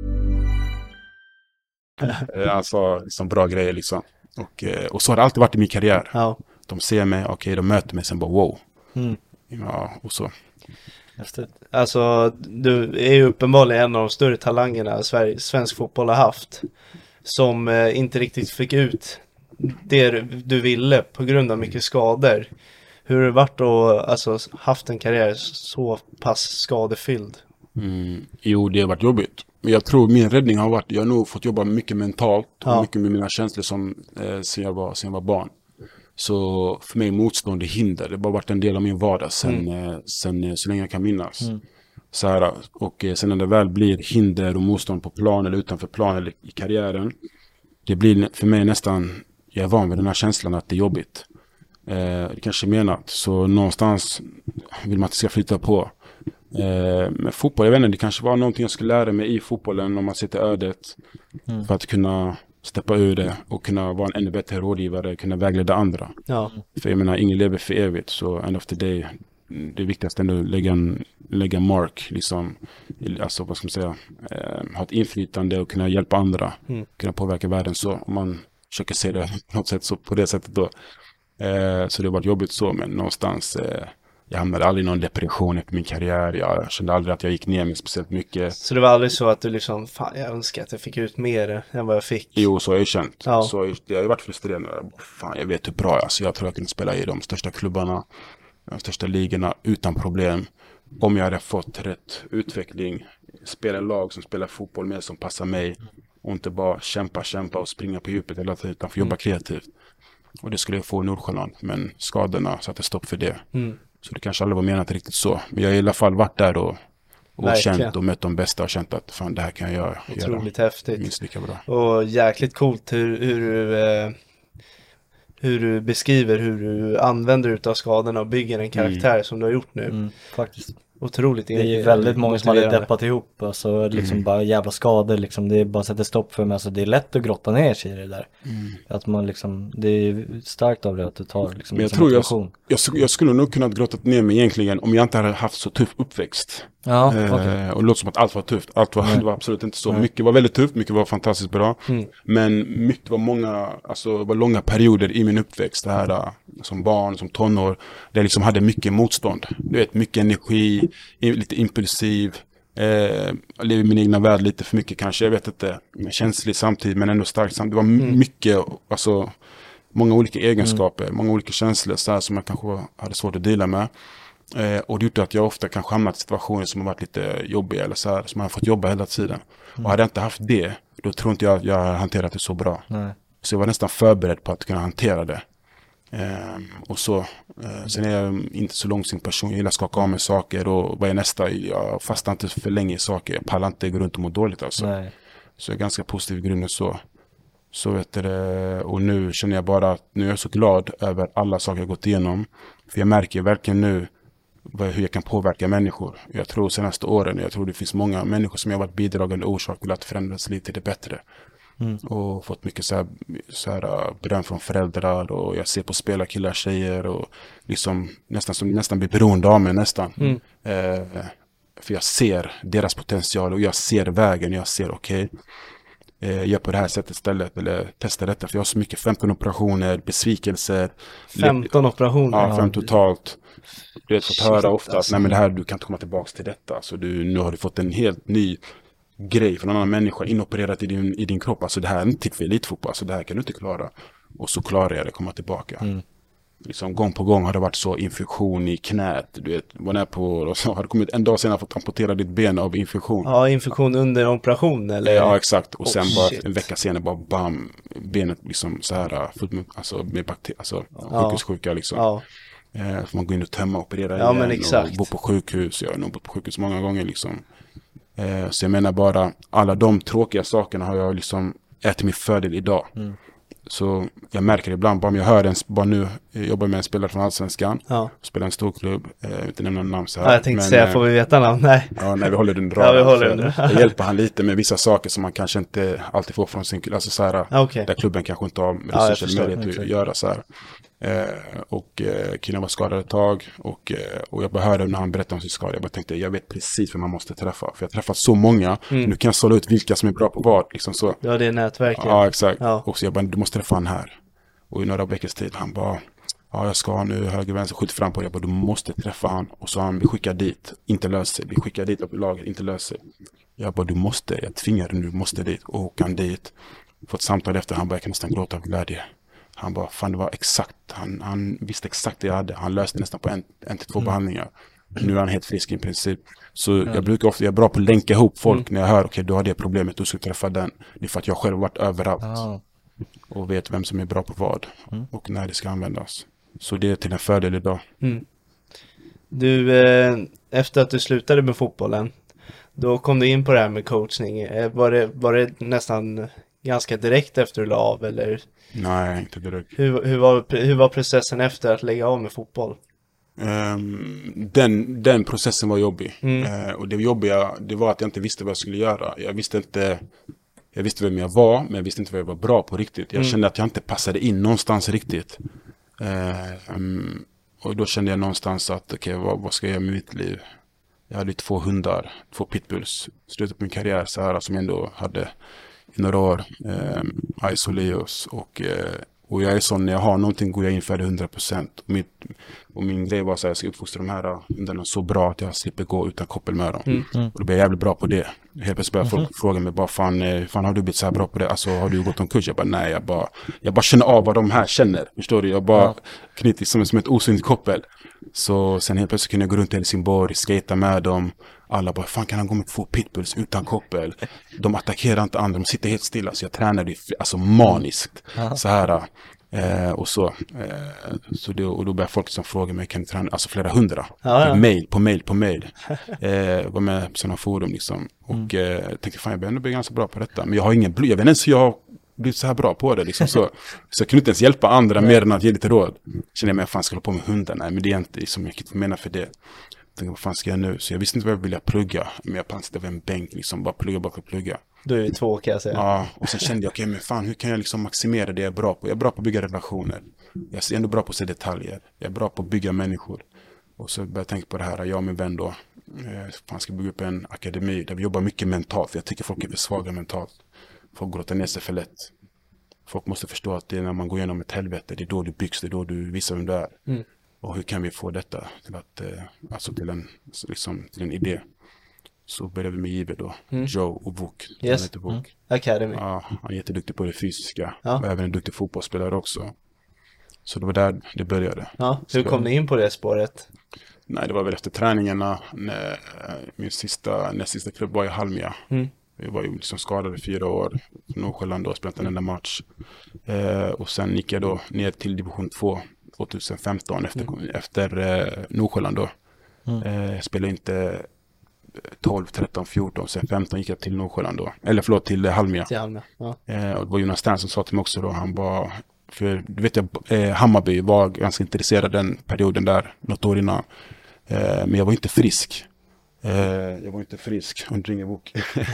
Alltså, liksom bra grejer liksom. Och, och så har det alltid varit i min karriär. Ja. De ser mig, okej, okay, de möter mig, sen bara wow. Mm. Ja, och så. Alltså, du är ju uppenbarligen en av de större talangerna Sverige, svensk fotboll har haft. Som eh, inte riktigt fick ut det du ville på grund av mycket skador. Hur har det varit att alltså, haft en karriär så pass skadefylld? Mm. Jo, det har varit jobbigt. Men jag tror min räddning har varit, jag har nog fått jobba mycket mentalt och ja. mycket med mina känslor som, eh, sen, jag var, sen jag var barn. Så för mig motstånd är hinder. Det har bara varit en del av min vardag sen, mm. eh, sen eh, så länge jag kan minnas. Mm. Så här, och eh, sen när det väl blir hinder och motstånd på plan eller utanför plan eller i karriären. Det blir för mig nästan, jag är van vid den här känslan att det är jobbigt. Eh, det kanske är menat. Så någonstans vill man att det ska flytta på. Eh, med fotboll, jag vet inte, det kanske var någonting jag skulle lära mig i fotbollen om man sitter ödet. Mm. För att kunna steppa ur det och kunna vara en ännu bättre rådgivare, kunna vägleda andra. Ja. För jag menar, ingen lever för evigt, så end of the day, det viktigaste är att lägga en, lägga en mark, liksom, alltså vad ska man säga, eh, ha ett inflytande och kunna hjälpa andra, mm. kunna påverka världen, så om man försöker se det på något sätt, så på det sättet då. Eh, så det har varit jobbigt så, men någonstans eh, jag hamnade aldrig i någon depression efter min karriär. Jag kände aldrig att jag gick ner mig speciellt mycket. Så det var aldrig så att du liksom, fan jag önskar att jag fick ut mer än vad jag fick? Jo, så har jag ju känt. Ja. Så jag, jag har ju varit frustrerad. Fan, jag vet hur bra jag är. Alltså, jag tror jag kunde spela i de största klubbarna, de största ligorna utan problem. Om jag hade fått rätt utveckling, spela en lag som spelar fotboll med som passar mig. Och inte bara kämpa, kämpa och springa på djupet hela tiden, utan få jobba mm. kreativt. Och det skulle jag få i Nordsjälland, men skadorna satte stopp för det. Mm. Så det kanske aldrig var menat riktigt så. Men jag har i alla fall varit där och, och känt och mött de bästa och känt att fan, det här kan jag göra. Otroligt häftigt. Minst lika bra. Och jäkligt coolt hur, hur, du, eh, hur du beskriver hur du använder utav skadorna och bygger en karaktär mm. som du har gjort nu. Mm, faktiskt. Otroligt. Det är ju väldigt många som hade deppat ihop. Alltså liksom mm. bara jävla skador. Liksom, det är bara sätter stopp för mig. Alltså, det är lätt att grotta ner sig i det där. Mm. Att man liksom, det är starkt av det att du tar liksom, men jag tror jag, jag, jag skulle nog kunna grottat ner mig egentligen om jag inte hade haft så tuff uppväxt. Ja, eh, okay. Och det låter som att allt var tufft. Allt var, det var absolut inte så. Nej. Mycket var väldigt tufft, mycket var fantastiskt bra. Mm. Men mycket var många, alltså var långa perioder i min uppväxt. Det här som barn, som tonår. Där jag liksom hade mycket motstånd. Du vet, mycket energi, lite impulsiv. Eh, jag lever i min egna värld lite för mycket kanske. Jag vet inte, känslig samtidigt men ändå stark samtidigt. Det var mm. mycket, alltså många olika egenskaper, mm. många olika känslor så här, som jag kanske hade svårt att dela med. Eh, och det gjorde att jag ofta kanske hamnat i situationer som har varit lite jobbiga eller så här, som jag har fått jobba hela tiden. Mm. Och hade jag inte haft det, då tror inte jag att jag har hanterat det så bra. Nej. Så jag var nästan förberedd på att kunna hantera det. Eh, och så, eh, sen är jag inte så långsint person, jag gillar att skaka av mig saker och vad är nästa, jag fastnar inte för länge i saker, jag pallar inte gå runt och må dåligt alltså. Nej. Så jag är ganska positiv i grunden så. Så vet det, och nu känner jag bara att nu är jag så glad över alla saker jag gått igenom. För jag märker verkligen nu hur jag kan påverka människor. Jag tror senaste åren, jag tror det finns många människor som jag har varit bidragande orsak till att förändras lite till det bättre. Mm. Och fått mycket så här, så här beröm från föräldrar och jag ser på spelarkillar, tjejer och liksom nästan som nästan blir beroende av mig nästan. Mm. Eh, för jag ser deras potential och jag ser vägen, jag ser okej. Okay, Eh, gör på det här sättet istället eller testa detta för jag har så mycket femton operationer, besvikelser femton le- operationer? Ja, fem totalt. Du vet, fått höra ofta att nej men det här, du kan inte komma tillbaka till detta så du, nu har du fått en helt ny grej från en annan människa inopererat i din, i din kropp, alltså det här är inte till för elitfotboll, alltså det här kan du inte klara och så klarar jag det, komma tillbaka. Mm. Liksom gång på gång har det varit så infektion i knät, du vet, var är på och så har det kommit en dag senare fått amputera ditt ben av infektion. Ja, infektion under operation eller? Ja, exakt. Och sen oh, bara shit. En vecka senare bara bam, benet liksom så här fullt med, alltså med bakterier, alltså ja. Sjukhussjuka liksom. Ja. Eh, får man gå in och tömma och operera ja, igen men exakt. Och bo på sjukhus. Jag har nog bott på sjukhus många gånger liksom. Eh, så jag menar bara, alla de tråkiga sakerna har jag liksom ätit min fördel idag. Mm. Så jag märker ibland, bara om jag hör en, bara nu jag jobbar med en spelare från Allsvenskan, ja. Spelar en stor klubb, eh, inte nämna namn så här. Ja, jag tänkte men, säga, får vi veta namn? Nej. Ja, nej, vi håller den bra. Ja, vi håller den. Jag hjälper han lite med vissa saker som man kanske inte alltid får från sin klubb, alltså så här, okay. Där klubben kanske inte har resurser ja, eller möjlighet att göra så här. Eh, och eh, killen var skadad ett tag och, eh, och jag bara hörde när han berättade om sin skada, jag bara tänkte, jag vet precis vem man måste träffa, för jag har träffat så många, mm. nu kan jag sålla ut vilka som är bra på vad liksom så. Ja, det är nätverket. Ja, exakt. Ja. Och så jag bara, du måste träffa han här. Och i några veckors tid, han bara, ja jag ska nu höger vänster, skjut fram på det. Jag bara, du måste träffa han. Och så han, vi skickar dit, inte löser vi skickar dit upp i laget, inte löser jag bara, du måste, jag tvingar dig nu, du måste dit. Och åka han dit, fått samtal efter, han bara, jag kan nästan gråta av glädje. Han bara, fan det var exakt, han, han visste exakt det jag hade. Han löste nästan på en, en till två mm. behandlingar. Nu är han helt frisk i princip. Så mm. jag brukar ofta, jag är bra på att länka ihop folk mm. när jag hör, okej okay, du har det problemet, du ska träffa den. Det är för att jag själv har varit överallt. Ah. Och vet vem som är bra på vad. Mm. Och när det ska användas. Så det är till en fördel idag. Mm. Du, eh, efter att du slutade med fotbollen, då kom du in på det här med coachning. Eh, var, det, var det nästan ganska direkt efter du la av, eller? Nej, inte direkt. Hur, hur, var, hur var processen efter att lägga av med fotboll? Um, den, den processen var jobbig. Mm. Uh, och det jobbiga, det var att jag inte visste vad jag skulle göra. Jag visste inte, jag visste vem jag var, men jag visste inte vad jag var bra på riktigt. Jag mm. kände att jag inte passade in någonstans riktigt. Uh, um, och då kände jag någonstans att, okej, okay, vad, vad ska jag göra med mitt liv? Jag hade två hundar, två pitbulls. Slutet på min karriär så här, som jag ändå hade i några år. Uh, Ice och Leos och... Uh, Och jag är sån, när jag har någonting går jag in för det hundra procent. Och, och min grej var så här, jag ska uppfostra de här hundarna så bra att jag slipper gå utan koppel med dem. Mm. Mm. Och då blir jag jävligt bra på det. Helt plötsligt börjar folk mm. fråga mig, bara fan, fan har du blivit så här bra på det? Alltså har du gått en kurs? Jag bara nej, jag bara, jag bara känner av vad de här känner. Förstår du? Jag bara ja. knyter som, som ett osynligt koppel. Så sen helt plötsligt kunde jag gå runt i Helsingborg, skata med dem. Alla bara, fan kan han gå med två pitbulls utan koppel? De attackerar inte andra, de sitter helt stilla. Så jag tränade alltså maniskt. Mm. Så här. Eh, och så. Eh, så det, och då började folk som frågar mig, kan du träna? Alltså flera hundra. Ja, ja. Mail på mail på mail. Eh, var med på sådana forum liksom. Och mm. eh, tänkte, fan jag började bli ganska bra på detta. Men jag har ingen bly, jag vet inte ens hur jag har blivit så här bra på det liksom. Så, så jag kunde inte ens hjälpa andra mer än att ge lite råd. Kände jag mig, fan ska jag hålla på med hundar? Nej, men det är inte så mycket för menar för det. Tänkte, vad fan ska jag nu? Så jag visste inte vad jag ville plugga. Men jag pansade över en bänk liksom, bara plugga, bara för att plugga. Då är vi två kan jag säga. Ja, och sen kände jag, okej okay, men fan hur kan jag liksom maximera det jag är bra på? Jag är bra på att bygga relationer. Jag är ändå bra på att se detaljer. Jag är bra på att bygga människor. Och så började jag tänka på det här, jag och min vän då. Eh, fan ska bygga upp en akademi där vi jobbar mycket mentalt. För jag tycker folk är för svaga mentalt. Folk gråter ner sig för lätt. Folk måste förstå att det är när man går igenom ett helvete, det är då du byggs, det är då du visar vem du är. Mm. Och hur kan vi få detta till att, eh, alltså till en, liksom, till en idé. Så började vi med Give då, mm. Joe och Vuk. Yes. Mm. Academy. Ja, han är jätteduktig på det fysiska. Ja. Och även en duktig fotbollsspelare också. Så det var där det började. Ja, hur kom ni in på det spåret? Nej, det var väl efter träningarna. När min sista, näst sista klubb var i Halmia. Mm. Vi var ju liksom skadade fyra år. Nordsjälland då, spelade en enda match. Eh, och sen gick jag då ner till division två tjugohundrafemton efter, mm. efter eh, Nordsjälland då. Mm. Eh, spelade inte tolv, tretton, fjorton, sen femton gick jag till Nordsjälland då. Eller förlåt, till Halmia. Till Halmia, ja. Eh, och det var Jonas Stern som sa till mig också då, han var, för du vet jag, eh, Hammarby var ganska intresserad den perioden där, något år innan. Eh, men jag var inte frisk. Eh, jag var inte frisk, och ringer bok.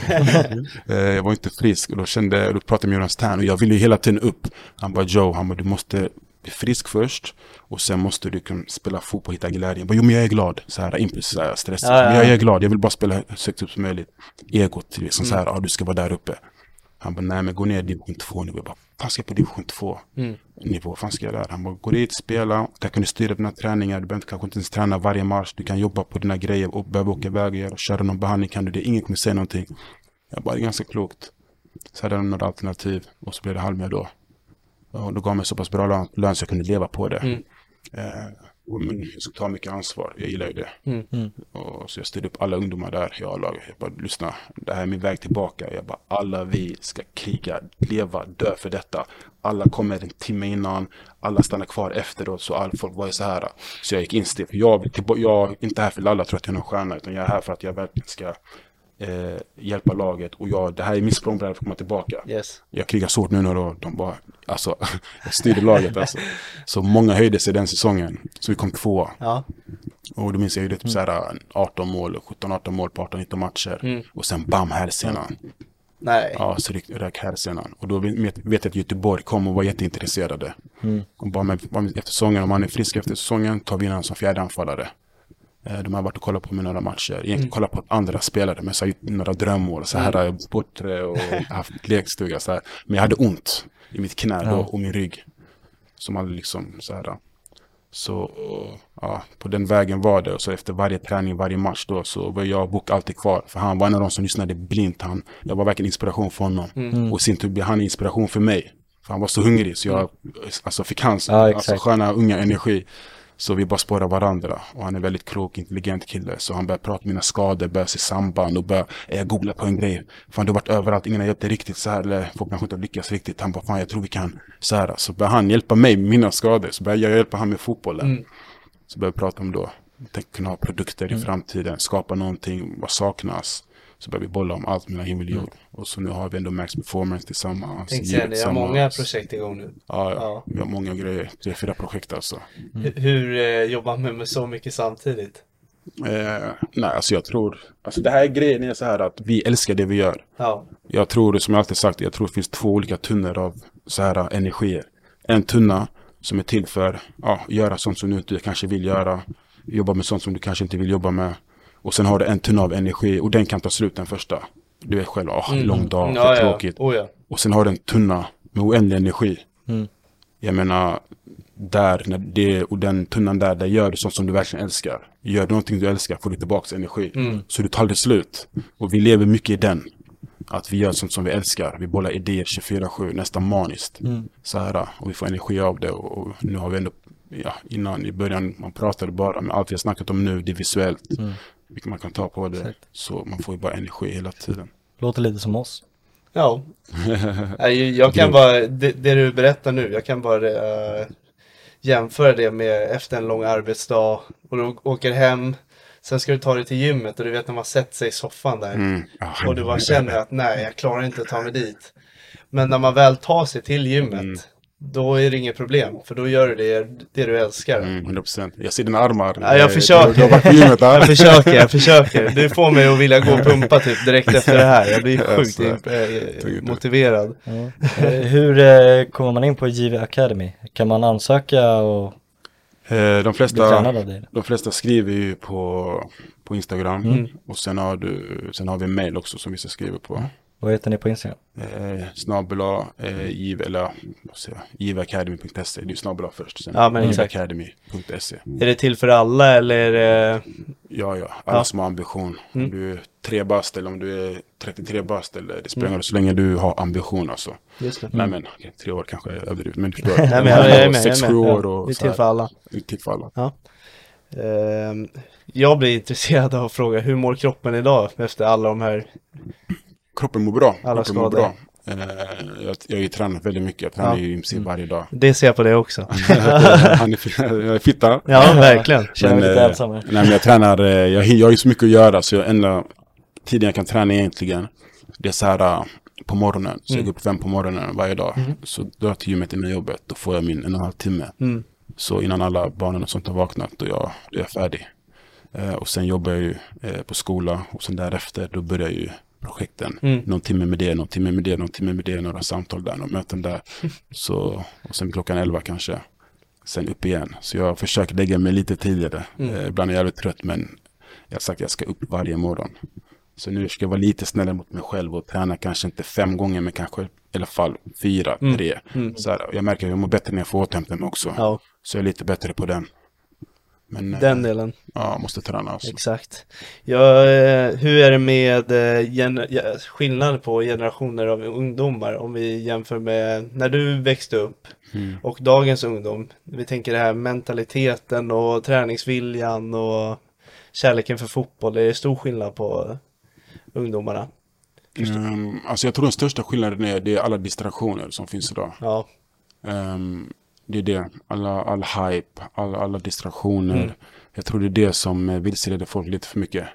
eh, jag var inte frisk och då kände, då pratade jag med Jonas Stern och jag ville ju hela tiden upp. Han bara, Joe, han bara, du måste bli frisk först och sen måste du kunna spela fotboll och hitta glädje. Jag bara, jo men jag är glad, så här impuls, så här stressad. Ja, ja. Men jag är glad, jag vill bara spela så högt upp som möjligt. Egot, liksom mm. så här, ja du ska vara där uppe. Han bara, nej men gå ner i division två nivå. Jag bara, fan ska jag på division två mm. nivå? Fan ska jag där? Han bara, gå dit, spela. Där kan du styra dina träningar. Du behöver kanske inte ens träna varje match. Du kan jobba på dina grejer och behöva åka iväg och köra någon behandling. Kan du det? Ingen kommer säga någonting. Jag bara, det är ganska klokt. Så hade han några alternativ. Och så blev det Halmia då. Och då gav mig så pass bra lön så jag kunde leva på det. Mm. Eh, men jag ska ta mycket ansvar. Jag gillar ju det. Mm. Mm. Och så jag styrde upp alla ungdomar där. Jag, lag, jag bara, lyssna. Det här är min väg tillbaka. Jag bara, alla vi ska kriga, leva, dö för detta. Alla kommer en timme innan. Alla stannar kvar efteråt. Så all folk var ju så här. Så jag gick instill. Jag, jag är inte här för att alla tror att jag är någon stjärna. Utan jag är här för att jag verkligen ska eh, hjälpa laget. Och jag, det här är min språngbräda för att komma tillbaka. Yes. Jag krigar svårt nu när då, de bara, alltså, jag styrde laget alltså. Så många höjde sig den säsongen. Så vi kom två. Ja. Och då minns jag ju det typ mm. såhär arton mål, sjutton arton mål på arton nitton matcher. Mm. Och sen bam, här senan. Nej. Ja, så rök här senan. Och då vet jag att Göteborg kom och var jätteintresserade. Mm. Och bara med, efter säsongen, om han är frisk efter säsongen, tar vi in honom som fjärde anfallare. De har varit och kollat på mig några matcher. Egentligen mm. kollat på andra spelare. Men så har jag några drömmål. Så här mm. bortre och haft lekstuga. Så här. Men jag hade ont i mitt knä ja. då, och min rygg. Som hade liksom så här. Så ja, på den vägen var det. Och så efter varje träning, varje match då, så var jag och Bok alltid kvar. För han var en av de som lyssnade blint. Han, jag var verkligen inspiration för honom. Mm. Och sin tur blev han inspiration för mig. För han var så hungrig. Så jag alltså, fick hans ja, alltså, sköna unga energi. Så vi bara spårar varandra. Och han är väldigt klok, intelligent kille. Så han börjar prata om mina skador, börjar se samband och börjar eh, googla på en grej. Fan, du har varit överallt, ingen har hjälpt dig riktigt så här. Eller folk kanske inte lyckas riktigt. Han bara, fan jag tror vi kan så här. Så börjar han hjälpa mig med mina skador. Så börjar jag hjälpa han med fotbollen. Mm. Så börjar vi prata om då. Tänk kunna ha produkter i mm. framtiden. Skapa någonting, vad saknas. Så började vi bolla om allt mellan himmel och jord. Mm. Och så nu har vi ändå Max Performance tillsammans. Tänkte säga, ni har många projekt igång nu. Ja, ja, ja. Vi har många grejer. Tre, fyra projekt alltså. Mm. Hur, hur eh, jobbar man med så mycket samtidigt? Eh, nej, alltså jag tror... Alltså det här grejen är så här att vi älskar det vi gör. Ja. Jag tror, som jag alltid sagt, jag tror det finns två olika tunnor av så här energier. En tunna som är till för ja, göra sånt som du inte kanske vill göra. Jobba med sånt som du kanske inte vill jobba med. Och sen har du en tunna av energi och den kan ta slut den första. Du vet själv, oh, mm. lång dag, ja, för tråkigt. Ja. Oh, ja. Och sen har du en tunna med oändlig energi. Mm. Jag menar, där, när det, och den tunnan där, där gör du sånt som du verkligen älskar. Gör du någonting du älskar får du tillbaka energi. Mm. Så du tar det slut. Och vi lever mycket i den. Att vi gör sånt som vi älskar. Vi bollar idéer tjugofyra sju, nästan maniskt. Mm. Så här, och vi får energi av det. Och, och nu har vi ändå, ja, innan i början man pratade bara, men allt vi har snackat om nu, det är visuellt. Mm. Vilket man kan ta på det. Exakt. Så man får ju bara energi hela tiden. Låter lite som oss. Ja. Jag kan bara, det, det du berättar nu, jag kan bara uh, jämföra det med efter en lång arbetsdag och du åker hem. Sen ska du ta dig till gymmet och du vet när man sätter sig i soffan där. Mm. Oh. Och du bara känner att nej, jag klarar inte att ta mig dit. Men när man väl tar sig till gymmet, mm. då är det inget problem. För då gör du det, det du älskar. Mm, hundra procent. Jag ser dina armar. Ja, jag försöker. Du, du gymmet, jag försöker, jag försöker. Du får mig att vilja gå och pumpa typ direkt efter det här. Jag blir sjukt äh, motiverad. Ja. Hur äh, kommer man in på J V Academy? Kan man ansöka och... De flesta, de flesta skriver ju på, på Instagram. Mm. Och sen har, du, sen har vi en mail också som vi ska skriva på. Mm. Vad heter ni på Instagram? Eh, snabbela, eh, giv, eller vad säger jag, giveacademy punkt se. Det är ju snabbela först, sen ja, men giveacademy punkt se. Är det till för alla eller är det... Ja, ja, alla ja. som har ambition. Mm. Om du är tre bast eller om du är trettiotre bast eller det spelar mm. så länge du har ambition alltså. Just det. Nej men, okay, tre år kanske är överdrivet, men du förstår. Nej men jag är med, sex, jag är med. sju år och det är till för alla. Det är till för alla. Ja. Uh, jag blir intresserad av att fråga, hur mår kroppen idag efter alla de här... Kroppen mår bra. Alla kroppen mår bra. Uh, jag, jag har ju tränat väldigt mycket. Jag tränar ja. ju i princip varje dag. Det ser jag på det också. Han är, jag är fitta. Ja, verkligen. Men, lite ensam. nej, men jag tränar, jag, jag har ju så mycket att göra så jag enda tiden jag kan träna egentligen, det är så här på morgonen. Så mm. jag går upp fem på morgonen varje dag. Mm. Så drar jag till gymmet innan jobbet. Då får jag min en och en halv timme. Mm. Så innan alla barnen och sånt har vaknat då jag, då är jag färdig. Uh, och sen jobbar jag ju uh, på skola. Och sen därefter då börjar ju projekten. Mm. Någon timme med det, någon timme med det, någon timme med det, några samtal där, några möten där. Så, och sen klockan elva kanske. Sen upp igen. Så jag försöker lägga mig lite tidigare. Mm. Uh, ibland är jag jävligt trött men jag har sagt att jag ska upp varje morgon. Så nu ska jag vara lite snällare mot mig själv och träna kanske inte fem gånger men kanske i alla fall fyra, mm. tre. Mm. Så här, jag märker att jag mår bättre när jag får återhämta mig också. Ja. Så jag är lite bättre på den. Men, den delen. Ja, måste träna alltså. Exakt. Ja, hur är det med gener- skillnad på generationer av ungdomar om vi jämför med när du växte upp mm. och dagens ungdom? Vi tänker det här mentaliteten och träningsviljan och kärleken för fotboll. Är det stor skillnad på ungdomarna? Um, alltså jag tror den största skillnaden är det är alla distraktioner som finns idag. Ja. Um, det är det. Alla, all hype, alla, alla distraktioner. Mm. Jag tror det är det som vilseleder folk lite för mycket.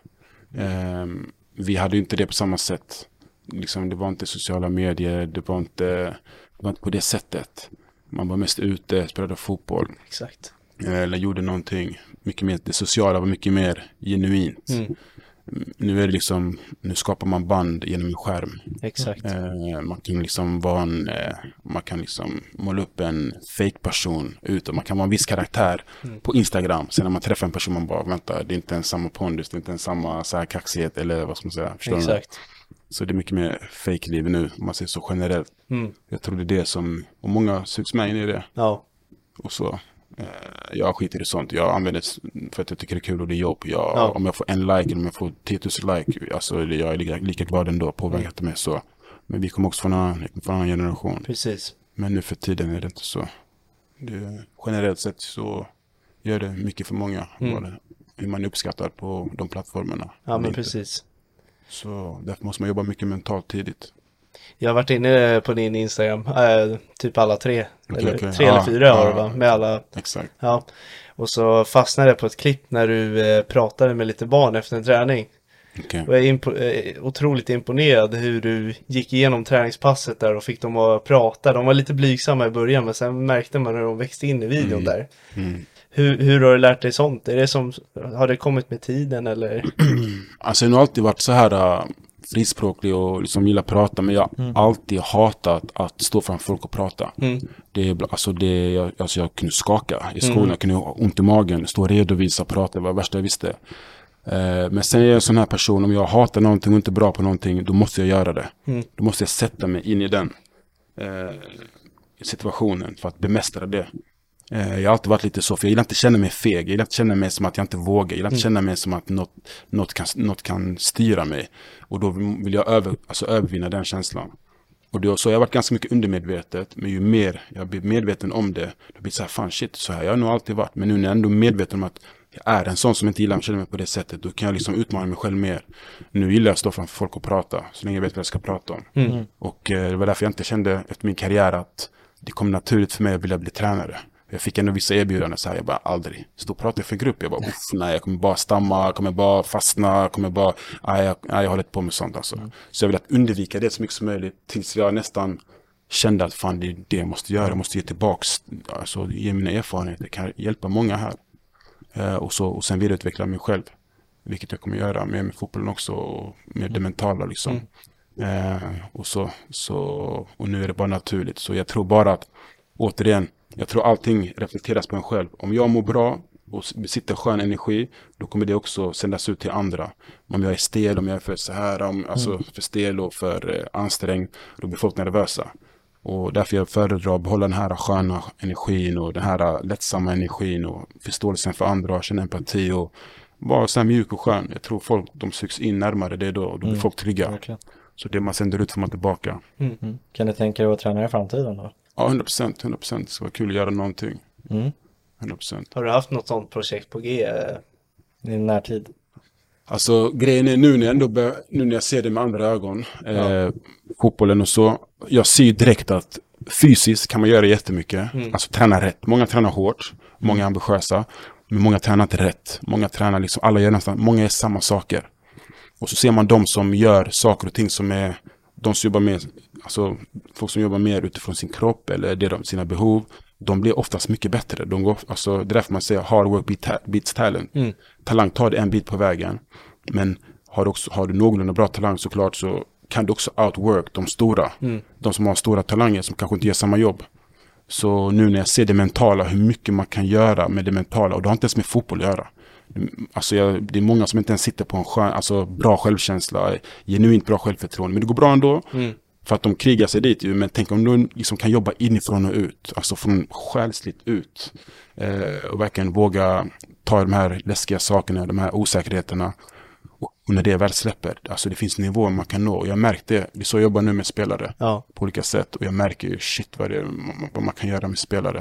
Um, vi hade ju inte det på samma sätt. Liksom, det var inte sociala medier. Det var inte, det var inte på det sättet. Man var mest ute, spelade fotboll. Exakt. Eller gjorde någonting. Mycket mer, det sociala var mycket mer genuint. Mm. Nu är det liksom, nu skapar man band genom en skärm. Exakt. Eh, man kan liksom vara en, eh, man kan liksom måla upp en fake person ut och man kan vara en viss karaktär mm. på Instagram. Sen när man träffar en person man bara, vänta, det är inte en samma pondus, det är inte en samma så här kaxighet eller vad ska man säga. Förstår Exakt. Du? Så det är mycket mer fake liv nu, om man säger så generellt. Mm. Jag tror det är det som, och många sugs med in i det. Ja. Och så. Jag skiter i sånt. Jag använder det för att jag tycker det är kul och det är jobb. Jag, ja. Om jag får en like eller om jag får tio tusen like, alltså jag är lika, lika glad ändå, påverkat mig så. Men vi kommer också från en annan, från en annan generation. Precis. Men nu för tiden är det inte så. Det, generellt sett så gör det mycket för många. Mm. Det, hur man uppskattar på de plattformarna. Ja, men precis. Så därför måste man jobba mycket mentalt tidigt. Jag har varit inne på din Instagram, äh, typ alla tre, okay, eller okay. tre ah, eller fyra ah, år va, med alla. Exakt. Ja. Och så fastnade jag på ett klipp när du eh, pratade med lite barn efter en träning. Okay. Och jag är impo- är otroligt imponerad hur du gick igenom träningspasset där och fick dem att prata. De var lite blygsamma i början, men sen märkte man hur de växte in i videon mm. där. Mm. Hur, hur har du lärt dig sånt? Är det som, har det kommit med tiden eller? Alltså jag har alltid varit så här uh, frispråklig och liksom gillar att prata, men jag har mm. alltid hatat att stå framför folk och prata. Mm. Det, alltså det, jag, alltså jag kunde skaka i skolan, mm. jag kunde ha ont i magen, stå och redovisa och prata, det var det värsta jag visste. Uh, men sen är jag en sån här person, om jag hatar någonting och inte är bra på någonting, då måste jag göra det. Mm. Då måste jag sätta mig in i den uh, situationen för att bemästra det. Jag har alltid varit lite så, för jag gillar inte känna mig feg. Jag gillar inte känna mig som att jag inte vågar. Jag gillar inte mm. känna mig som att något, något, kan, något kan styra mig. Och då vill jag över, alltså övervinna den känslan. Och då, så jag har varit ganska mycket undermedvetet. Men ju mer jag blir medveten om det, då blir det så här, fan shit, så här jag har nog alltid varit. Men nu när jag är ändå medveten om att jag är en sån som inte gillar att känna mig på det sättet, då kan jag liksom utmana mig själv mer. Nu gillar jag att stå framför folk och prata, så länge jag vet vad jag ska prata om. Mm. Och eh, det var därför jag inte kände efter min karriär att det kom naturligt för mig att vilja bli tränare. Jag fick ändå vissa erbjudanden så här, jag bara aldrig stå och prata för grupp. Jag bara, uff, nej, jag kommer bara stamma, jag kommer bara fastna, jag kommer bara, nej, jag, nej, jag håller inte på med sånt alltså. Mm. Så jag vill att undvika det så mycket som möjligt tills jag nästan kände att fan, det är det jag måste göra. Jag måste ge tillbaks, alltså ge mina erfarenheter, det kan hjälpa många här. Uh, och, så, och sen vidareutveckla mig själv, vilket jag kommer göra med, med fotbollen också och med mm. det mentala liksom. Mm. Uh, och, så, så, och nu är det bara naturligt. Så jag tror bara att, återigen, jag tror allting reflekteras på en själv. Om jag mår bra och besitter skön energi, då kommer det också sändas ut till andra. Om jag är stel, om jag är för så här, om, alltså mm. för stel och för eh, ansträngd, då blir folk nervösa. Och därför jag föredrar att behålla den här sköna energin och den här lättsamma energin och förståelsen för andra och känna empati och vara så här mjuk och skön. Jag tror folk, de sugs in närmare det då, och då blir mm. folk trygga. Verkligen. Så det man sänder ut får man tillbaka. Mm. Mm. Kan du tänka dig att träna i framtiden då? Ja, hundra procent. hundra procent. Det ska vara kul att göra någonting. Mm. hundra procent. Har du haft något sånt projekt på G? I närtid? Alltså, grejen är nu när jag, ändå bör, nu när jag ser det med andra ögon, ja. eh, fotbollen och så, jag ser direkt att fysiskt kan man göra jättemycket. Mm. Alltså träna rätt. Många tränar hårt, många är ambitiösa, men många tränar inte rätt. Många tränar liksom, alla gör nästan, många är samma saker. Och så ser man de som gör saker och ting som är, de som jobbar med, alltså folk som jobbar mer utifrån sin kropp eller det de, sina behov, de blir oftast mycket bättre. De går, alltså, det är därför man säger hard work beat ta- beats talent. Mm. Talang tar det en bit på vägen. Men har du, också, har du någorlunda bra talang såklart, så kan du också outwork de stora. Mm. De som har stora talanger som kanske inte gör samma jobb. Så nu när jag ser det mentala, hur mycket man kan göra med det mentala, och det har inte ens med fotboll att göra. Alltså jag, det är många som inte ens sitter på en skön, alltså bra självkänsla, genuint bra självförtroende, men det går bra ändå. Mm. För att de krigar sig dit ju, men tänk om du liksom kan jobba inifrån och ut, alltså från själsligt ut, eh, och verkligen våga ta de här läskiga sakerna, de här osäkerheterna, och, och när det väl släpper, alltså det finns nivåer man kan nå, och jag märkte det, det är så jag jobbar nu med spelare ja. på olika sätt, och jag märker ju shit vad, det, vad man kan göra med spelare.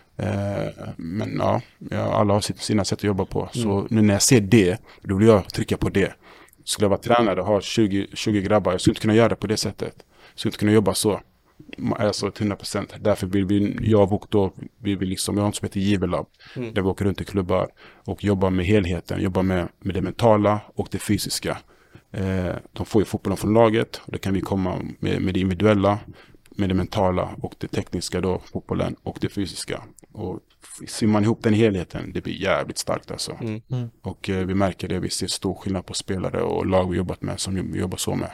Eh, men ja, alla har sina sätt att jobba på, mm. så nu när jag ser det, då vill jag trycka på det. Skulle jag vara tränare och ha tjugo, tjugo grabbar, jag skulle inte kunna göra det på det sättet. Jag skulle inte kunna jobba så, alltså till hundra procent. Därför vill vi, jag och då vill vi liksom, jag har något som heter Givelab, mm. där vi åker runt i klubbar och jobbar med helheten, jobbar med, med det mentala och det fysiska. Eh, de får ju fotbollen från laget, och det kan vi komma med, med det individuella, med det mentala och det tekniska då, fotbollen och det fysiska. Och ser man ihop den helheten, det blir jävligt starkt alltså. Mm. Mm. Och eh, vi märker det, vi ser stor skillnad på spelare och lag vi jobbat med som vi jobbar så med.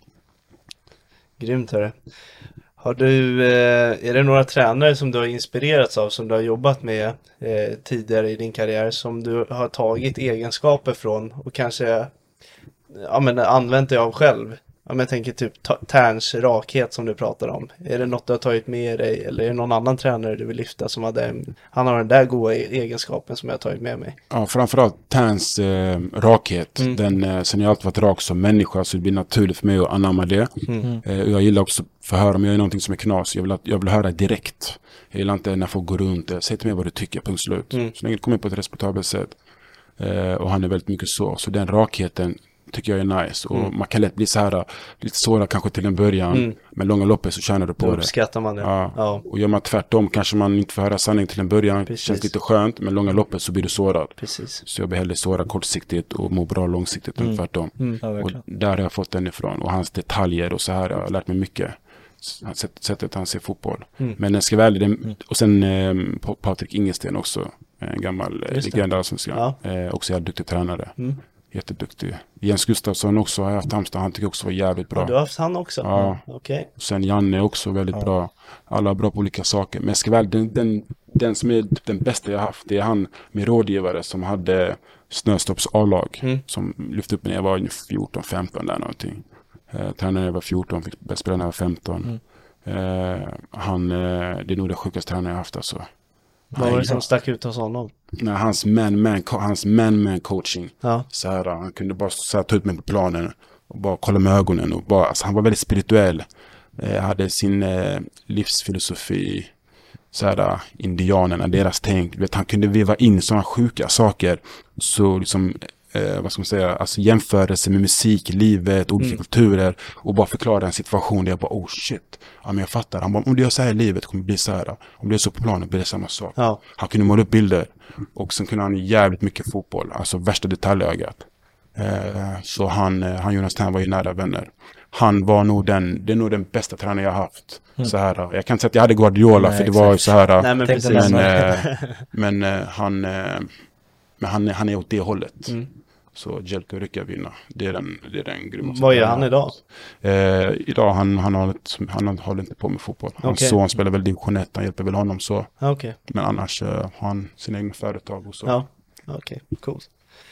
Grymt hörru. Har du, eh, är det några tränare som du har inspirerats av, som du har jobbat med eh, tidigare i din karriär, som du har tagit egenskaper från och kanske ja, men, använt dig av själv? Ja, men jag tänker typ Terns rakhet som du pratar om. Är det något du har tagit med dig, eller är det någon annan tränare du vill lyfta som hade, han har den där goda egenskapen som jag har tagit med mig? Ja, framförallt Terns eh, rakhet. Mm. Den, eh, sen jag alltid varit rak som människa, så det blir naturligt för mig att anamma det. Mm. Eh, jag gillar också att höra om jag gör någonting som är knas. Jag vill, jag vill höra direkt. Jag gillar inte när folk går runt. Säg till mig vad du tycker, punkt slut. Mm. Så länge det kommer på ett respektabelt sätt. Eh, och han är väldigt mycket så. Så den rakheten, tycker jag är nice. Och Mm. man kan lätt bli så här lite sårad kanske till en början. Mm. Men långa loppet så tjänar du på Då det. uppskattar man det. Ja. Ja. Och gör man tvärtom kanske man inte får höra sanning till en början. Precis. Känns lite skönt. Men långa loppet så blir du sårad. Precis. Så jag blir hellre sårad kortsiktigt och må bra långsiktigt än tvärtom. Mm. Ja, Och verkligen. där har jag fått den ifrån. Och hans detaljer och så här. Jag har lärt mig mycket. Sätt- Sättet han ser fotboll. Mm. Men den ska väl den, och sen eh, Patrik Ingesten också. En gammal eh, Just det. legend allsvenskan. Ja. Eh, också en duktig tränare. Mm. Jätteduktig. Jens Gustafsson också har jag haft Halmstad. Han tycker jag också var jävligt bra. Ja, du har haft han också? Ja. Okej. Och sen Janne är också väldigt bra. Alla är bra på olika saker. Men jag ska väl, den, den, den som är den bästa jag har haft, det är han med rådgivare som hade Snöstorps A-lag. Mm. Som lyfte upp när jag var fjorton femton där någonting. Eh, tränade när jag var fjorton, fick börja spela när jag var femton. Mm. Eh, han, eh, det är nog den sjukaste tränaren jag har haft alltså. Vad var det som stack ut hos honom? Nej, hans man-man hans man-man coaching. Ja. Så här, han kunde bara så här, ta ut mig på planen och bara kolla med ögonen. Och bara, alltså, han var väldigt spirituell. Eh, hade sin eh, livsfilosofi. Så här, indianerna, deras tänk. Vet, han kunde veva in sådana sjuka saker. Så liksom, eh, vad ska man säga, alltså jämförelse med musik, livet, olika Mm. kulturer. Och bara förklara en situation där jag bara, oh shit. Ja, men jag fattar. Han bara, om det gör så här i livet kommer det bli så här. Om det är så på planen blir det samma sak. Ja. Han kunde måla upp bilder. Och sen kunde han jävligt mycket fotboll. Alltså värsta detaljögat. Eh, så han, eh, han Jonas Tern var ju nära vänner. Han var nog den, det är nog den bästa tränaren jag har haft. Mm. Så här, jag kan inte säga att jag hade Guardiola, Nej, för det exakt. var ju så här. Nej, men Tänkte precis. Men, nästan. eh, men eh, han, eh, men han, han är åt det hållet. Mm. Så Jelko Rykkavina, det är den, det är den grymmaste. Vad gör han idag? Eh, idag han, han, håller inte, han håller inte på med fotboll. Hans Okej. son spelar väl division ett, han hjälper väl honom så. Ja, Okej. Men annars eh, har han sina egna företag och så. Ja. Okej, coolt.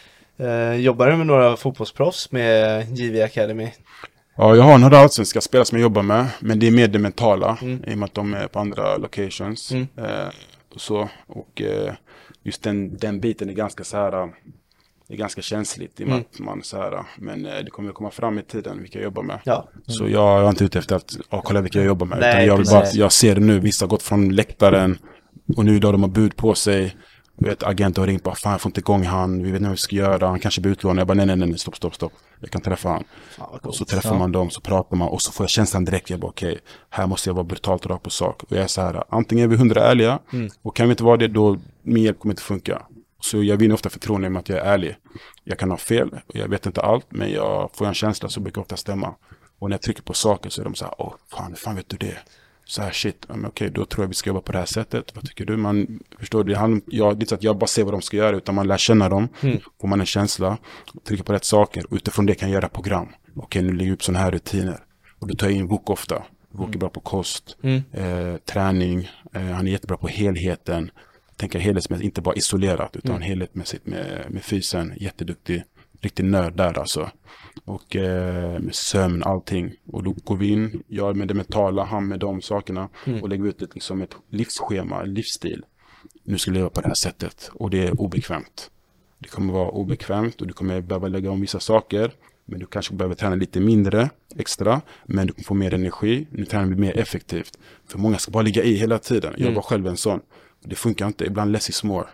Eh, jobbar du med några fotbollsproffs med J V Academy? Ja, jag har några allsvenska spelare som jag jobbar med, men det är mer det mentala, Mm. i och med att de är på andra locations. Mm. Eh, och så, och eh, just den, den biten är ganska så här, det är ganska känsligt i och med Mm. att man så här, men eh, det kommer att komma fram i tiden vilka jag jobbar med. Ja. Så jag är inte ute efter att ja, kolla vilka jag jobbar med, Nej, utan jag, vill precis. bara, jag ser det nu, vissa har gått från läktaren och nu idag de har bud på sig. Jag vet, agenten har ringt bara, fan jag får inte igång han, vi vet inte vad vi ska göra, han kanske blir utlånad. Jag bara, nej, nej, nej, stopp, stopp, stopp. Jag kan träffa han. Fan, vad Och coolt. så träffar Ja. man dem, så pratar man och så får jag känslan direkt. Jag bara, okej, okay, här måste jag vara brutalt rak på sak. Och jag är så här, antingen är vi hundra ärliga Mm. och kan vi inte vara det, då min hjälp kommer inte funka. Så jag vinner ofta förtroende med att jag är ärlig. Jag kan ha fel, och jag vet inte allt, men jag får en känsla så brukar ofta stämma. Och när jag trycker på saker så är de så här, åh, fan, hur fan vet du det? Så här, shit, men okej, då tror jag vi ska jobba på det här sättet. Vad tycker du? Man förstår det. Han, jag, det är inte så att jag bara ser vad de ska göra, utan man lär känna dem. Mm. Får man en känsla, trycker på rätt saker, och utifrån det kan jag göra program. Okej, nu lägger jag upp sådana här rutiner. Och då tar jag in Wok ofta. Wok är bra på kost, Mm. eh, träning. Eh, han är jättebra på helheten. Tänker helhetsmässigt, inte bara isolerat, utan Mm. helhetsmässigt med, med fysen. Jätteduktig, riktig nörd där alltså. Och eh, med sömn, allting. Och då går vi in, jag med det mentala, han med de sakerna. Mm. Och lägger ut ett, liksom ett livsschema, en livsstil. Nu ska jag leva på det här sättet. Och det är obekvämt. Det kommer vara obekvämt och du kommer behöva lägga om vissa saker. Men du kanske behöver träna lite mindre extra. Men du kommer få mer energi. Nu tränar vi mer effektivt. För många ska bara ligga i hela tiden. Jag Mm. var själv en sån. Det funkar inte. Ibland less is more.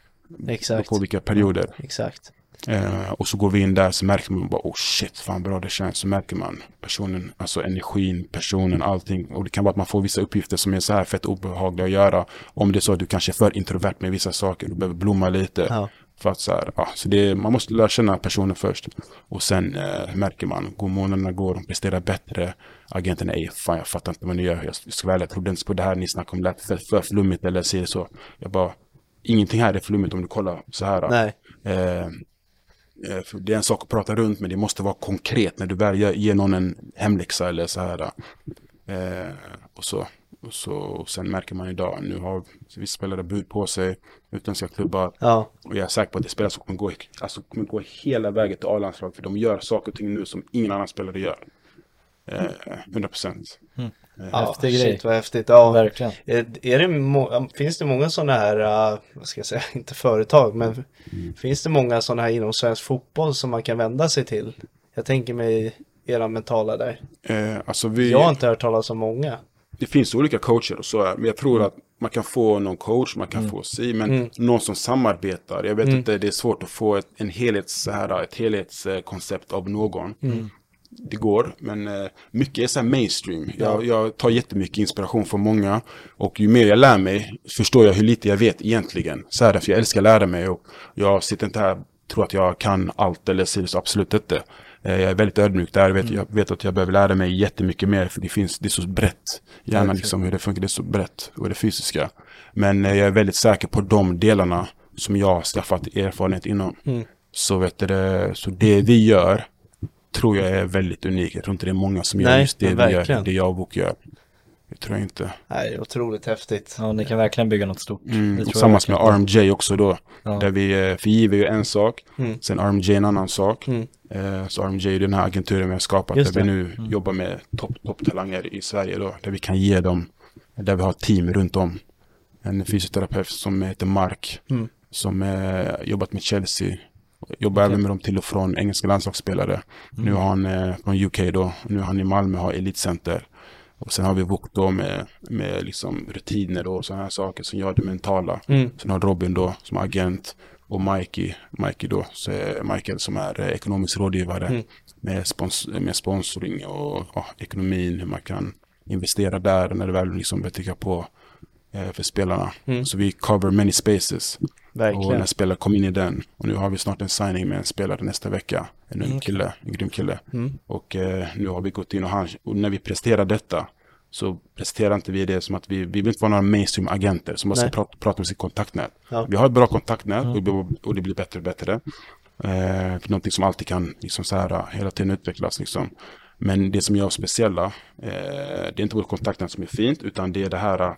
Exakt. På vilka perioder. Exakt. Eh, och så går vi in där, så märker man bara, oh shit, fan bra det känns. Så märker man personen, alltså energin, personen, allting. Och det kan vara att man får vissa uppgifter som är så här fett obehagliga att göra. Om det är så att du kanske är för introvert med vissa saker, du behöver blomma lite. Ja. För att så här, ja, så det, man måste lära känna personen först. Och sen eh, märker man, går månaderna går, de presterar bättre. Agenten är, fan jag fattar inte vad ni gör. Jag ska väl, jag trodde inte på det här ni snackade om, lät för, för flummigt eller ser så. Jag bara, ingenting här är flummigt om du kollar så här. Nej. Eh, eh, för det är en sak att prata runt, men det måste vara konkret när du väl ger, ger någon en hemläxa eller så här. Eh, och så. Och så och sen märker man idag, nu har vi spelare bud på sig, utländska klubbar. Ja. Och jag är säker på att det spelare som kommer gå, alltså kommer gå hela vägen till A-landslag, för de gör saker och ting nu som ingen annan spelare gör. Eh, hundra procent. Mm. Eh, Ja, Häftig grej. shit vad häftigt. Ja. Verkligen. Är, är det må- finns det många sådana här, uh, vad ska jag säga, inte företag, men finns det många sådana här inom svensk fotboll som man kan vända sig till? Jag tänker mig era mentala där. eh, alltså vi, Jag har inte hört talas om många. det finns olika coacher och så, men jag tror att man kan få någon coach, man kan mm. få sig, men mm. någon som samarbetar. Jag vet mm. inte, det är svårt att få ett, en helhets, så här, ett helhetskoncept av någon. Mm. Det går, men uh, mycket är så här mainstream. Jag, jag tar jättemycket inspiration från många, och ju mer jag lär mig förstår jag hur lite jag vet egentligen. Så här, för jag älskar att lära mig, och jag sitter inte här och tror att jag kan allt eller ser så absolut inte. Uh, jag är väldigt ödmjuk där, jag vet, jag vet att jag behöver lära mig jättemycket mer, för det finns, det är så brett. Gärna liksom hur det funkar, det är så brett, och det fysiska. Men uh, jag är väldigt säker på de delarna som jag har skaffat erfarenhet inom. Mm. Så vet du, så det vi gör tror jag är väldigt unik. Jag tror inte det är många som Nej, gör just det vi verkligen. gör, det jag och Bok gör. Det tror jag inte. Nej, otroligt häftigt. Ja, ni kan verkligen bygga något stort. Mm, och samma med R M J också då. Ja. Där vi, för J V är ju en sak, mm. sen R M J en annan sak. Mm. Eh, så R M J är den här agenturen vi har skapat, just där det. vi nu mm. jobbar med topp top talanger i Sverige då. Där vi kan ge dem, där vi har team runt om. En fysioterapeut som heter Mark, mm. som eh, jobbat med Chelsea. Jobbar okay. även med dem till och från engelska landslagsspelare. Mm. Nu har han eh, från U K då. Nu har han i Malmö har Elitcenter. Och sen har vi Vok då med, med liksom rutiner och sådana här saker som gör det mentala. Mm. Sen har Robin då som agent. Och Mikey, Mikey då, så är Michael som är eh, ekonomisk rådgivare. Mm. Med, spons, med sponsoring och ja, ekonomin. Hur man kan investera där när det väl liksom börjar tycka på eh, för spelarna. Mm. Så vi cover many spaces. Verkligen. Och när spelare kom in i den. Och nu har vi snart en signing med en spelare nästa vecka. En ung kille, en grym kille. Mm. Och eh, nu har vi gått in och, han, och när vi presterar detta så presterar inte vi det som att vi, vi vill inte vara några mainstream-agenter som bara ska prata, prata med sitt kontaktnät. Ja. Vi har ett bra kontaktnät mm. och, och det blir bättre och bättre. Eh, för någonting som alltid kan liksom så här, hela tiden utvecklas. Liksom. Men det som gör oss speciella, eh, det är inte vårt kontaktnät som är fint, utan det är det här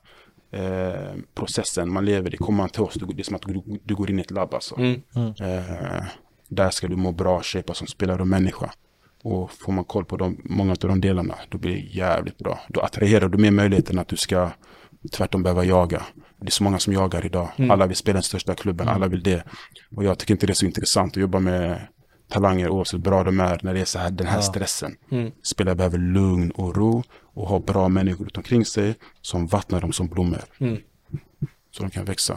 Eh, processen man lever i. Kommer man till oss, det är som att du, du går in i ett labb alltså. Mm. Mm. Eh, där ska du må bra, shape som spelare och människa. Och får man koll på de, många av de delarna, då blir det jävligt bra. Då attraherar du med möjligheten att du ska tvärtom behöva jaga. Det är så många som jagar idag. Mm. Alla vill spela den största klubben, mm. alla vill det. Och jag tycker inte det är så intressant att jobba med talanger oavsett hur bra de är när det är så här, den här ja. stressen. Mm. Spelare behöver lugn och ro och ha bra människor runt omkring sig som vattnar dem som blommor. Mm. Så de kan växa.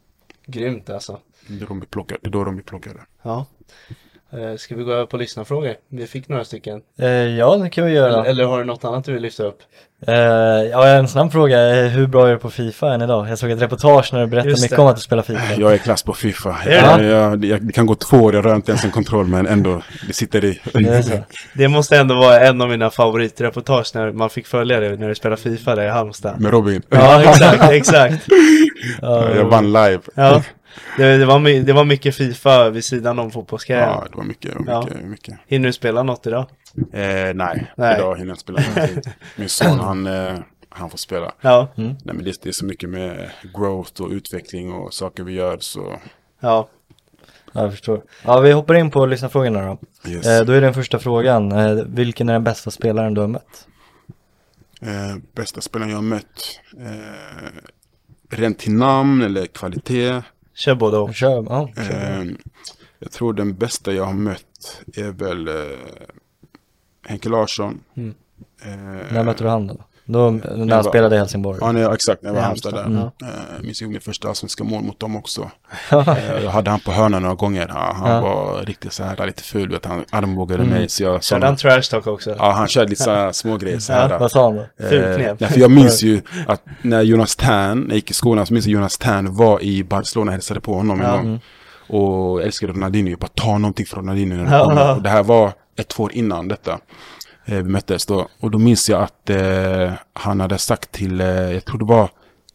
Grymt alltså. Det är, de blir plockade. det är då de blir plockade. Ja. Eh, ska vi gå över på lyssnarfrågor? Vi fick några stycken. Eh, ja, det kan vi göra. Eller, eller har du något annat du vill lyfta upp? Eh, ja, en snabb fråga. Hur bra är du på FIFA än idag? Jag såg ett reportage när du berättade mycket om att du spelar FIFA. Jag är klass på FIFA. Jag, jag, jag, det kan gå två år, jag rör inte ens en kontroll, men ändå, det sitter i. Det, det måste ändå vara en av mina favoritreportage när man fick följa det när du spelar FIFA där i Halmstad. Med Robin. Ja, exakt, exakt. Ja, jag vann live. Ja. Det, det, var, det var mycket FIFA vid sidan om fotbollskarriären. Ja, det var mycket. Det var mycket, ja. mycket. Hinner du spela något idag? Eh, nej, nej, idag hinner jag inte spela någonting. Min son, han, eh, han får spela. Ja. Mm. Nej, men det, det är så mycket med growth och utveckling och saker vi gör. Så. Ja. Ja, jag förstår. Ja, vi hoppar in på lyssnarfrågorna då. Yes. Eh, då är den första frågan. Eh, vilken är den bästa spelaren du har mött? Eh, bästa spelaren jag har mött? Eh, rent till namn eller kvalitet? Kör både och. Kör, ja, kör. Eh, jag tror den bästa jag har mött är väl eh, Henke Larsson. Mm. Eh, När mötte du han då? Då när han var, spelade i Helsingborg. Ja, nej, exakt. När jag var Halmstad där. Mm. Jag minns ju min första allsvenska mål mot dem också. Jag hade han på hörnan några gånger. Ja, han ja. var riktigt så här, lite ful. Vet, han armbågade mm. mig. Så jag körde han trash talk också? Ja, han körde lite så här små grejer. Så här, ja, vad sa han då? Eh, för jag minns ju att när Jonas Tern, när jag gick i skolan, så minns jag Jonas Tern var i Barcelona och hälsade på honom en ja. gång. Mm. Och älskade Ronaldinho. Bara ta någonting från Ronaldinho när det kommer. Och det här var ett två år innan detta. Vi möttes då. Och då minns jag att eh, han hade sagt till, eh, jag tror det var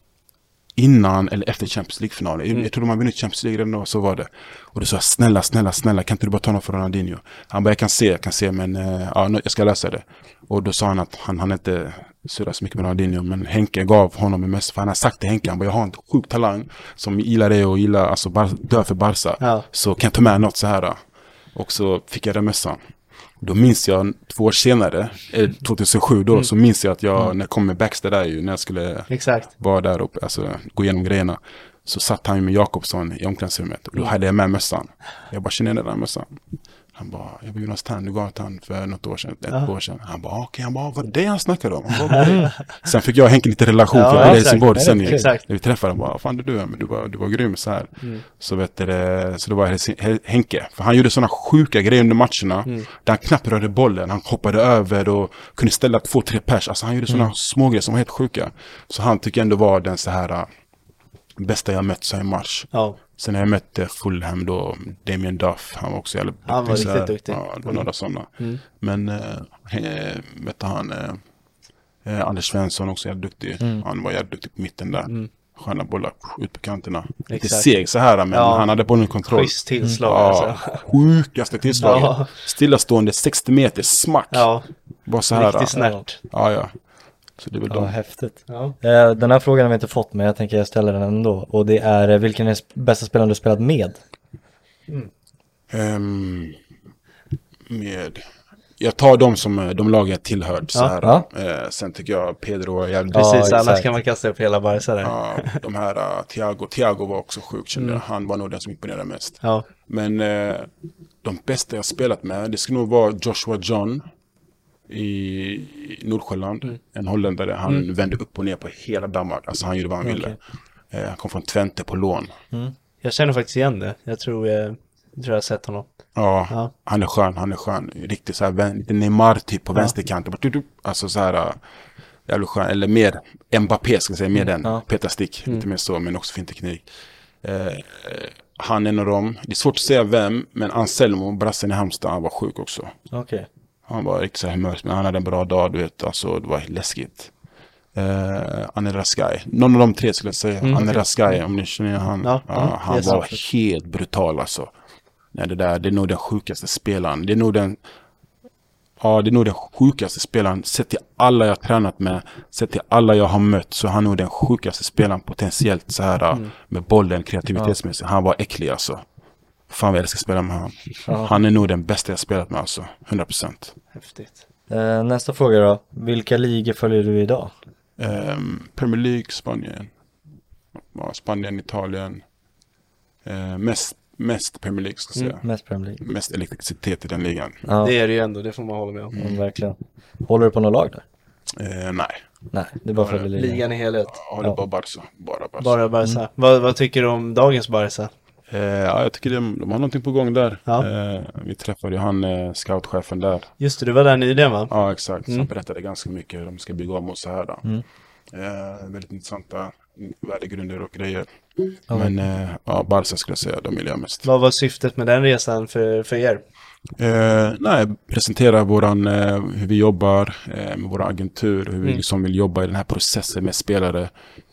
innan eller efter Champions League-finalen. Mm. Jag tror de hade vunnit Champions League redan då, så var det. Och då sa jag, snälla, snälla, snälla, kan inte du bara ta något för Ronaldinho? Han bara, jag kan se, jag kan se, men eh, ja, jag ska lösa det. Och då sa han att han, han inte surrar så mycket med Ronaldinho, men Henke gav honom en mest. För han har sagt till Henke, han bara, jag har en sjuk talang som gillar det och gillar, alltså bar, dör för Barca. Ja. Så kan jag ta med något så här. Och så fick jag den mössan. Då minns jag två år senare, tjugohundrasju då, mm. så minns jag att jag, mm. när jag kom med Baxter där ju, när jag skulle Exakt. vara där och alltså, gå igenom grejerna, så satt han med Jakobsson i omklädningsrummet och då hade jag med mössan. Jag bara känner den där mössan. Han bara, jag var Jonas Tand, du gav han för något år sedan, ett Ja. år sedan. Han bara, okej, okay. Han bara, vad är det han snackade om? Han bara, sen fick jag Henke lite relation, Ja, för jag var i exakt. Helsingborg sen Ja, ju. exakt. När vi träffade honom, bara, fan det är du, men du var, du var grym så här. Mm. Så vet det, så det var Hel- Henke. För han gjorde sådana sjuka grejer under matcherna. Mm. Där han knappt rörde bollen. Han hoppade över och kunde ställa två, tre pers. Alltså han gjorde sådana Mm. små grejer som var helt sjuka. Så han tycker ändå var den så här uh, bästa jag mött så i match. Ja. Sen när jag mötte Fulham då, Damien Duff, han var också jävligt Han var så här. riktigt duktig. Ja, det var några sådana. Mm. Men äh, mötte han äh, äh, Anders Svensson också jävligt duktig. Mm. Han var jävligt duktig på mitten där. Mm. Sköna bollar ut på kanterna. Lite Exakt. seg så här, men Ja. han hade bollen i kontroll. Schysst tillslag Ja, alltså. sjukaste tillslaget. Ja. Stillastående sextio meter, smack. Ja, Bara så här. riktigt snärt. Ja, ja. Så det är väl Ja, de. häftigt. Ja. Eh, Den här frågan har vi inte fått, men jag tänker jag ställer den ändå. Och det är, eh, vilken är sp- bästa spelaren du spelat med? Ehm, med... Jag tar dem som eh, de lag jag tillhört så Ja. här. Ja. Eh, sen tycker jag Pedro är jävligt... Precis, Ja, annars exakt. kan man kasta upp hela Barca där. Ja, de här uh, Thiago. Thiago var också sjuk, kände Mm. jag. Han var nog den som imponerade mest. Ja. Men eh, de bästa jag spelat med, det skulle nog vara Joshua John i Nordsjälland. Mm. En holländare. Han vände upp och ner på hela Danmark. Alltså han gjorde vad han ville. Eh, han kom från Twente på lån. Jag känner faktiskt igen det. Jag tror jag, jag, tror jag har sett honom. Ja, Ja. han är skön, han är skön. Riktigt så här, vän- lite Neymar typ på Ja. vänsterkanten. Bara, du, du. Alltså så här, äh, jävligt skön. Eller mer Mbappé ska jag säga, mer den. Ja. Peter Stick, Mm. lite mer så, men också fin teknik. Eh, han är en av dem. Det är svårt att säga vem, men Anselmo, brassen i Halmstad, han var sjuk också. Okej. Han var riktigt så här humörs, men han hade en bra dag, du vet. Alltså, det var läskigt. Eh, Anne Raskai. Någon av de tre skulle jag säga. Mm, Anne okej. Raskai, om ni känner han. Ja, Ja, ja, han yes, var absolut. helt brutal alltså. Nej, det där, det är nog den sjukaste spelaren. Det är nog den... Ja, det är nog den sjukaste spelaren. Sett till alla jag har tränat med, sett till alla jag har mött, så han är nog den sjukaste spelaren potentiellt så här Mm. med bollen, kreativitetsmässigt. Han var äcklig alltså. Fan vad jag älskar spela med honom. Ja. Han är nog den bästa jag spelat med alltså. hundra procent. Häftigt. Eh, nästa fråga då. Vilka ligor följer du idag? Um, Premier League, Spanien. Ja, Spanien, Italien. Uh, mest, mest Premier League ska jag säga. Mest Premier League. Mest elektricitet i den ligan. Ja, Det är det ju ändå, det får man hålla med om. mm, verkligen. Håller du på något lag där? Uh, nej, Nej, det är bara för att ligan. Ligan i helhet. jag håller Ja. bara Barca. Bara Barca. Bara Barca. Vad, vad tycker du om dagens Barca? Eh, ja, jag tycker de, de har någonting på gång där. Ja. Eh, vi träffade ju han, eh, scoutchefen där. Just det, du var där nyligen va? Ja, exakt. Mm. Han berättade ganska mycket hur de ska bygga om och så här. Då. Mm. Eh, väldigt intressanta värdegrunder och grejer. Ja. Men eh, ja, Barca skulle jag säga, de vill jag mest. Vad var syftet med den resan för, för er? Eh, nej, presentera våran, eh, hur vi jobbar eh, med våra agentur, hur vi Mm. liksom vill jobba i den här processen med spelare.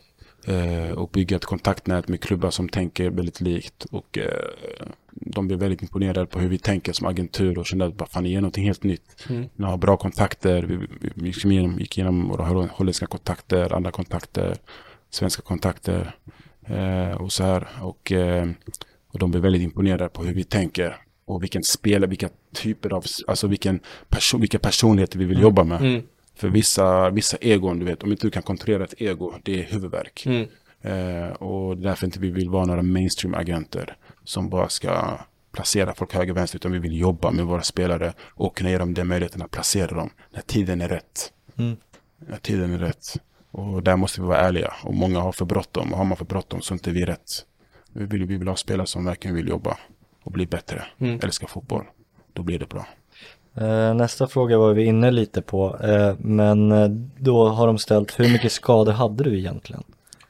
Eh, och bygga ett kontaktnät med klubbar som tänker väldigt likt. Och eh, de blir väldigt imponerade på hur vi tänker som agentur och känner att bara, fan, ni är någonting helt nytt. Mm. Vi har bra kontakter, vi, vi, vi gick, igenom, gick igenom våra holländska kontakter, andra kontakter, svenska kontakter eh, och så här. Och, eh, och de blir väldigt imponerade på hur vi tänker och vilken spelare, vilka typer av, alltså vilken person, vilka personligheter vi vill jobba med. Mm. För vissa, vissa egon, du vet, om inte du kan kontrollera ett ego, det är huvudvärk. Mm. Eh, och därför inte vi vill vara några mainstream-agenter som bara ska placera folk höger och vänster, utan vi vill jobba med våra spelare och kunna ge dem den möjligheten att placera dem när tiden är rätt. Mm. När tiden är rätt. Och där måste vi vara ärliga. Och många har för bråttom, och har man för bråttom så är inte vi rätt. Vi vill, vi vill ha spelare som verkligen vill jobba och bli bättre. Mm. Älskar fotboll. Då blir det bra. Eh, nästa fråga var vi inne lite på, eh, men eh, då har de ställt, hur mycket skador hade du egentligen?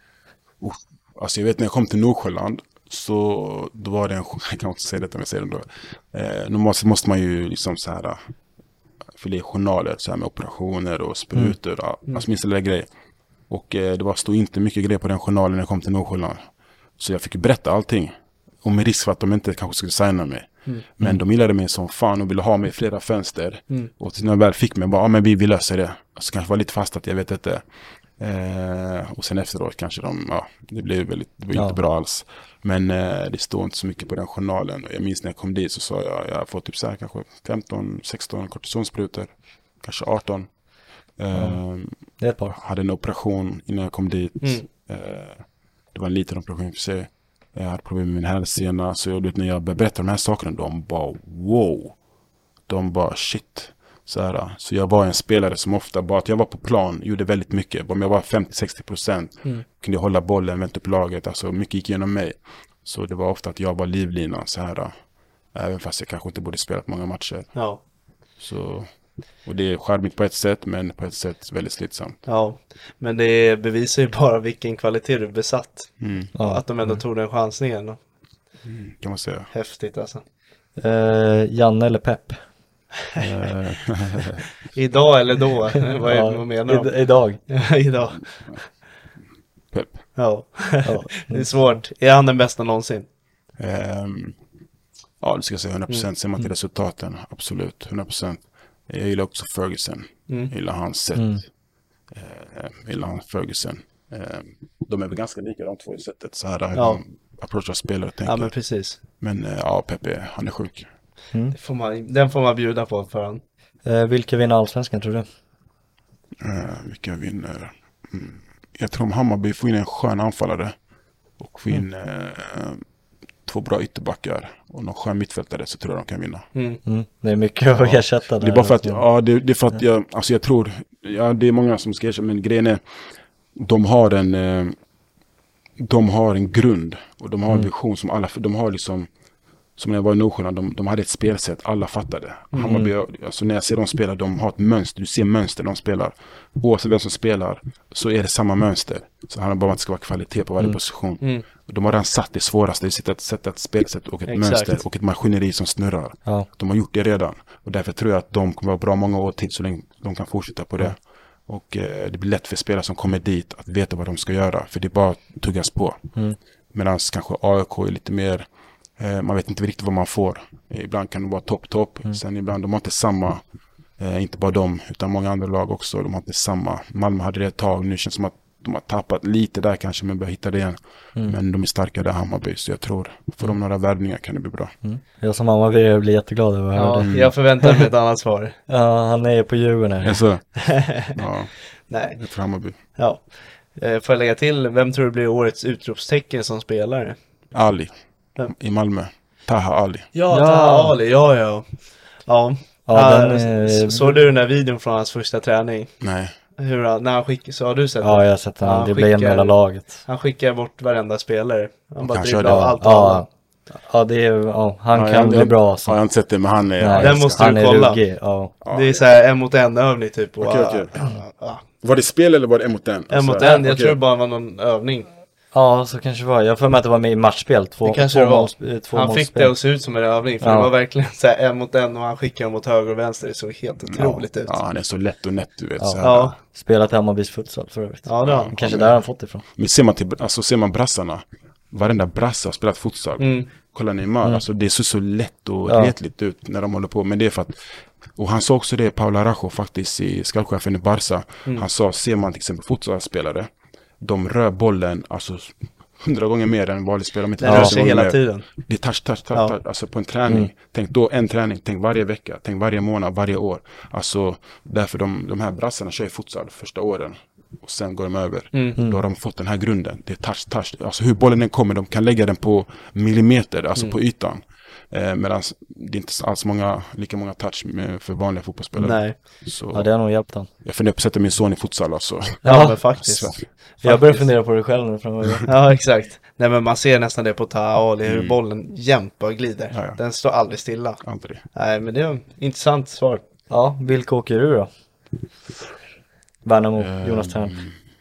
Alltså jag vet när jag kom till Nordsjälland, så då var det en, jag kan också säga detta men jag säger det ändå. Eh, normalt måste man ju liksom så här, för det är journaler så här med operationer och sprutor, ja, alltså minst lilla grejer. Och eh, det var stod inte mycket grejer på den journalen när jag kom till Nordsjälland. Så jag fick berätta allting. Och med risk för att de inte kanske skulle signa mig. Mm. Men de gillade mig som fan och ville ha mig i flera fönster. Mm. Och när jag väl fick mig, bara, ja men vi, vi löser det. Alltså kanske var lite fast att jag vet inte. Eh, och sen efteråt kanske de, ja, det blev väldigt, det var Ja. inte bra alls. Men eh, det står inte så mycket på den journalen. Och jag minns när jag kom dit så sa jag, jag har fått typ så här kanske femton sexton kortisonsprutor. Kanske arton. Eh, Det är ett par. hade en operation innan jag kom dit. Mm. Eh, det var en liten operation för sig. Jag hade problem med min hälsena. Så jag, vet, när jag berättade de här sakerna, de bara wow. de bara shit. Så, här, så jag var en spelare som ofta bara att jag var på plan, gjorde väldigt mycket. Om jag var femtio till sextio procent mm. kunde jag hålla bollen, vänta upp laget. Alltså mycket gick igenom mig. Så det var ofta att jag var livlinan så här. Även fast jag kanske inte borde spela på många matcher. Ja. Så, och det är charmigt på ett sätt, men på ett sätt väldigt slitsamt. Ja, men det bevisar ju bara vilken kvalitet du besatt. Mm. Ja. Att de ändå tog den chansningen. Mm, kan man säga. Häftigt alltså. Uh, Janne eller Pep? Idag eller då? Vad, är, ja, vad menar du? I, idag. Idag. Pep. Ja. Ja. Det är svårt. Är han den bästa någonsin? Um, ja, det ska jag säga hundra procent. Mm. Ser man till resultaten, absolut. hundra procent. Jag gillar också Ferguson. Mm. Jag gillar hans sätt. Mm. Uh, jag gillar hans Ferguson. Uh, de är väl ganska lika de två i sättet. Så här där ja. De approachar spelare, tänker. Ja, men precis. Men uh, ja, Pepe, han är sjuk. Mm. Det får man, den får man bjuda på för han. Uh, vilka vinner allsvenskan, tror du? Uh, vilka vinner? Mm. Jag tror om Hammarby får in en skön anfallare. Och får in mm. uh, två bra ytterbackar och någon skön mittfältare, så tror jag de kan vinna. Mm. Mm. Det är mycket att ja. ersätta där. Det är bara för att, ja, det, det är för att jag, alltså jag tror, ja, det är många som ska ersätta, men grejen är, de har en, eh, de har en grund och de har en mm. vision som alla, de har liksom, som när jag var i Nordsjön, de, de hade ett spelsätt, alla fattade. Mm. Hammarby, alltså när jag ser dem spela, de har ett mönster, du ser mönster de spelar. Oavsett vem som spelar så är det samma mönster. Så det handlar bara om att det ska vara kvalitet på varje mm. position. Mm. De har redan satt det svåraste, det är att sätta ett spelsätt och ett Exakt. mönster och ett maskineri som snurrar. Ja. De har gjort det redan. Och därför tror jag att de kommer vara bra många år till så länge de kan fortsätta på det. Mm. Och eh, det blir lätt för spelare som kommer dit att veta vad de ska göra. För det är bara att tuggas på. Mm. Medan kanske A I K är lite mer, eh, man vet inte riktigt vad man får. Ibland kan det vara topp, topp. Mm. Sen ibland, de har inte samma, eh, inte bara de, utan många andra lag också. De har inte samma. Malmö hade det ett tag, nu känns det som att de har tappat lite där kanske, men börjar hitta det igen. Mm. Men de är starka där, Hammarby, så jag tror för dem några värvningar kan det bli bra. Mm. Jag som Hammarby blir jätteglad över ja, det. Jag förväntar mig ett annat svar. Ja, han är ju på Djurgården här. Alltså, ja, nej. Jag tror Hammarby. Ja. Får jag lägga till, vem tror du blir årets utropstecken som spelare? Ali. Vem? I Malmö. Taha Ali. Ja, ja. Taha Ali, ja, ja. Ja, ja den är... Såg du den där videon från hans första träning? Nej. Hur han, när han skickar, så har du sett Ja, jag har sett han, det blir med hela laget. Han skickar bort varenda spelare. Han bara dribblar av allt. Ja, ja, det är, ja, han ja, kan jag, bli bra. Så. Ja, jag har inte sett det, men han är... Nej, den måste han du kolla. Ruggig, ja. Det är så här en mot en övning typ. Och, okay, okay. Ja, ja. Var det spel eller var det en mot en? En mot en, jag okay. tror det bara var någon övning. Ja, så kanske det var. Jag får med att det var med i matchspel. Två, det kanske två det var. Mål, två han fick det att se ut som en övning. För ja. det var verkligen så här en mot en och han skickade mot höger och vänster. Det såg helt otroligt ja. ut. Ja, han är så lätt och nätt, du vet. Ja. Så här. Ja. Spelat i Hammarbys futsal för övrigt. Ja, ja. Kanske där han fått ifrån. Men ser man, till, alltså, ser man brassarna. Varenda brasse har spelat futsal. Mm. Kolla Neymar, mm. alltså det ser så lätt och ja. retligt ut när de håller på. Men det är för att, och han sa också det, Paula Arajo faktiskt i skallchefen i Barca. Mm. Han sa, ser man till exempel futsalspelare, de rör bollen alltså hundra gånger mer än vanlig spelare. Det rör sig hela mer. tiden. Det är touch, touch, touch, ja. touch. Alltså på en träning. Mm. Tänk då en träning, tänk varje vecka, tänk varje månad, varje år. Alltså därför de, de här brassarna kör i futsal första åren. Och sen går de över. Mm. Då har de fått den här grunden. Det är touch, touch. Alltså hur bollen den kommer, de kan lägga den på millimeter, alltså mm. på ytan. Eh, medan det är inte alls många, lika många touch med, för vanliga fotbollsspelare. Nej, så, ja det har nog hjälpt han. Jag funderar på att sätta min son i futsal alltså. Ja, ja men faktiskt. Så, faktiskt. Jag börjar fundera på det själv nu framöver. Ja, exakt. Nej men man ser nästan det på Taha Ali, hur mm. bollen jämt bara glider. Ja, ja. Den står aldrig stilla. Aldrig. Nej men det är ett intressant svar. Ja, vilka åker du då? Värnamo, um, Jonas Thern.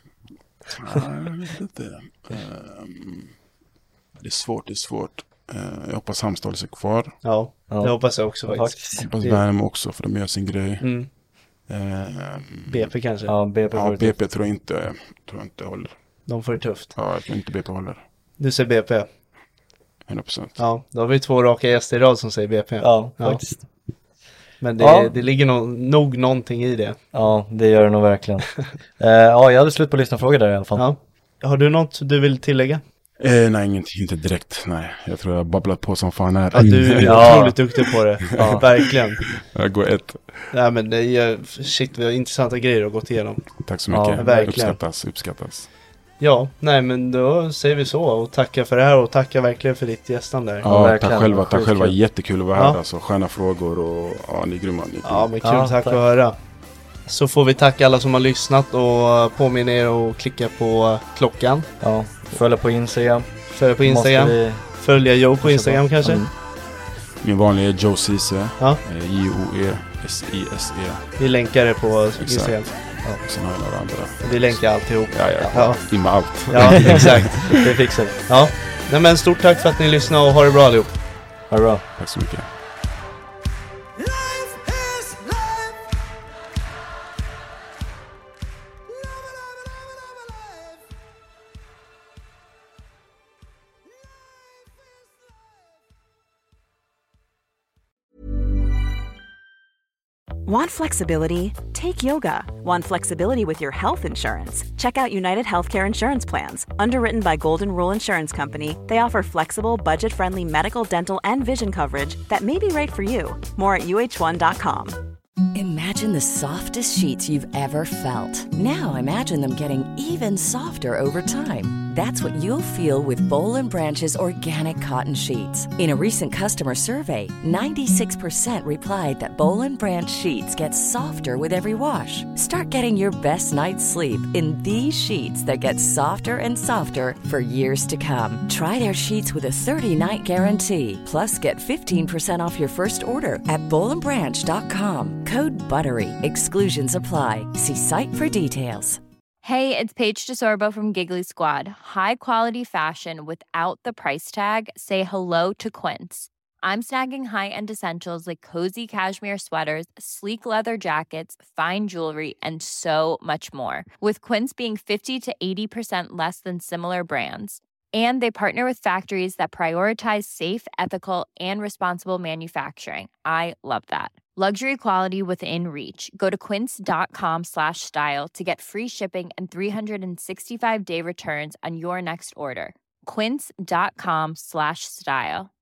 Jag vet inte. Um, det är svårt, det är svårt. Uh, jag hoppas Halmstad håller sig kvar. Ja, det ja. hoppas jag också faktiskt. Jag hoppas Värnamo också, för de gör sin grej. Mm. Um, B P kanske? Ja, B P, ja, B P tror jag inte, tror jag inte håller. De får det tufft. Ja, jag tror inte B P håller. Du säger B P? hundra procent. Ja, då har vi två raka gäster i rad som säger B P. Ja, ja. faktiskt. Men det, ja. det ligger no- nog någonting i det. Ja, det gör det nog verkligen. uh, ja, jag hade slut på lyssnarfrågor där i alla fall. Ja. Har du något du vill tillägga? Eh, nej, ingenting, inte direkt. Nej, jag tror jag babblat på som fan här. Ja, du är ja. otroligt duktig på det. Ja, verkligen. Jag går ett. Nej, men det är shit, vi har intressanta grejer att gå igenom. Tack så mycket. Ja, verkligen. Uppskattas, uppskattas. Ja, nej men då säger vi så och tackar för det här och tackar verkligen för ditt gästande. Ja, verkligen. tack själva, tack själva. Skitkul. Jättekul att vara här Ja. alltså. Sköna frågor och ja, ni är grymma. Ni är Ja, grymma. men kul, Ja, tack, tack. att höra. Så får vi tacka alla som har lyssnat och påminna er att klicka på klockan. Ja, följa på Instagram. Följa på Instagram. Måste vi... Följa Joe på Instagram kanske. Mm. Min vanliga är Joe Ceesay. Ja. Eh, J O E S I S E. Vi länkar det på Instagram. Och sen har jag några andra. Vi länkar alltihop. Ja, ja. Ja. In med allt. Ja, exakt. Det fixar vi. Ja. Nej, men stort tack för att ni lyssnade och ha det bra allihop. Ha det bra. Tack så mycket. Want flexibility? Take yoga. Want flexibility with your health insurance? Check out United Healthcare Insurance Plans. Underwritten by Golden Rule Insurance Company, they offer flexible, budget-friendly medical, dental, and vision coverage that may be right for you. More at U H one dot com. Imagine the softest sheets you've ever felt. Now imagine them getting even softer over time. That's what you'll feel with Bowl and Branch's organic cotton sheets. In a recent customer survey, ninety-six percent replied that Bowl and Branch sheets get softer with every wash. Start getting your best night's sleep in these sheets that get softer and softer for years to come. Try their sheets with a thirty-night guarantee. Plus, get fifteen percent off your first order at bowl and branch dot com. Code BUTTERY. Exclusions apply. See site for details. Hey, it's Paige DeSorbo from Giggly Squad. High quality fashion without the price tag. Say hello to Quince. I'm snagging high-end essentials like cozy cashmere sweaters, sleek leather jackets, fine jewelry, and so much more. With Quince being fifty to eighty percent less than similar brands. And they partner with factories that prioritize safe, ethical, and responsible manufacturing. I love that. Luxury quality within reach. Go to quince.com slash style to get free shipping and three sixty-five day returns on your next order. Quince.com slash style.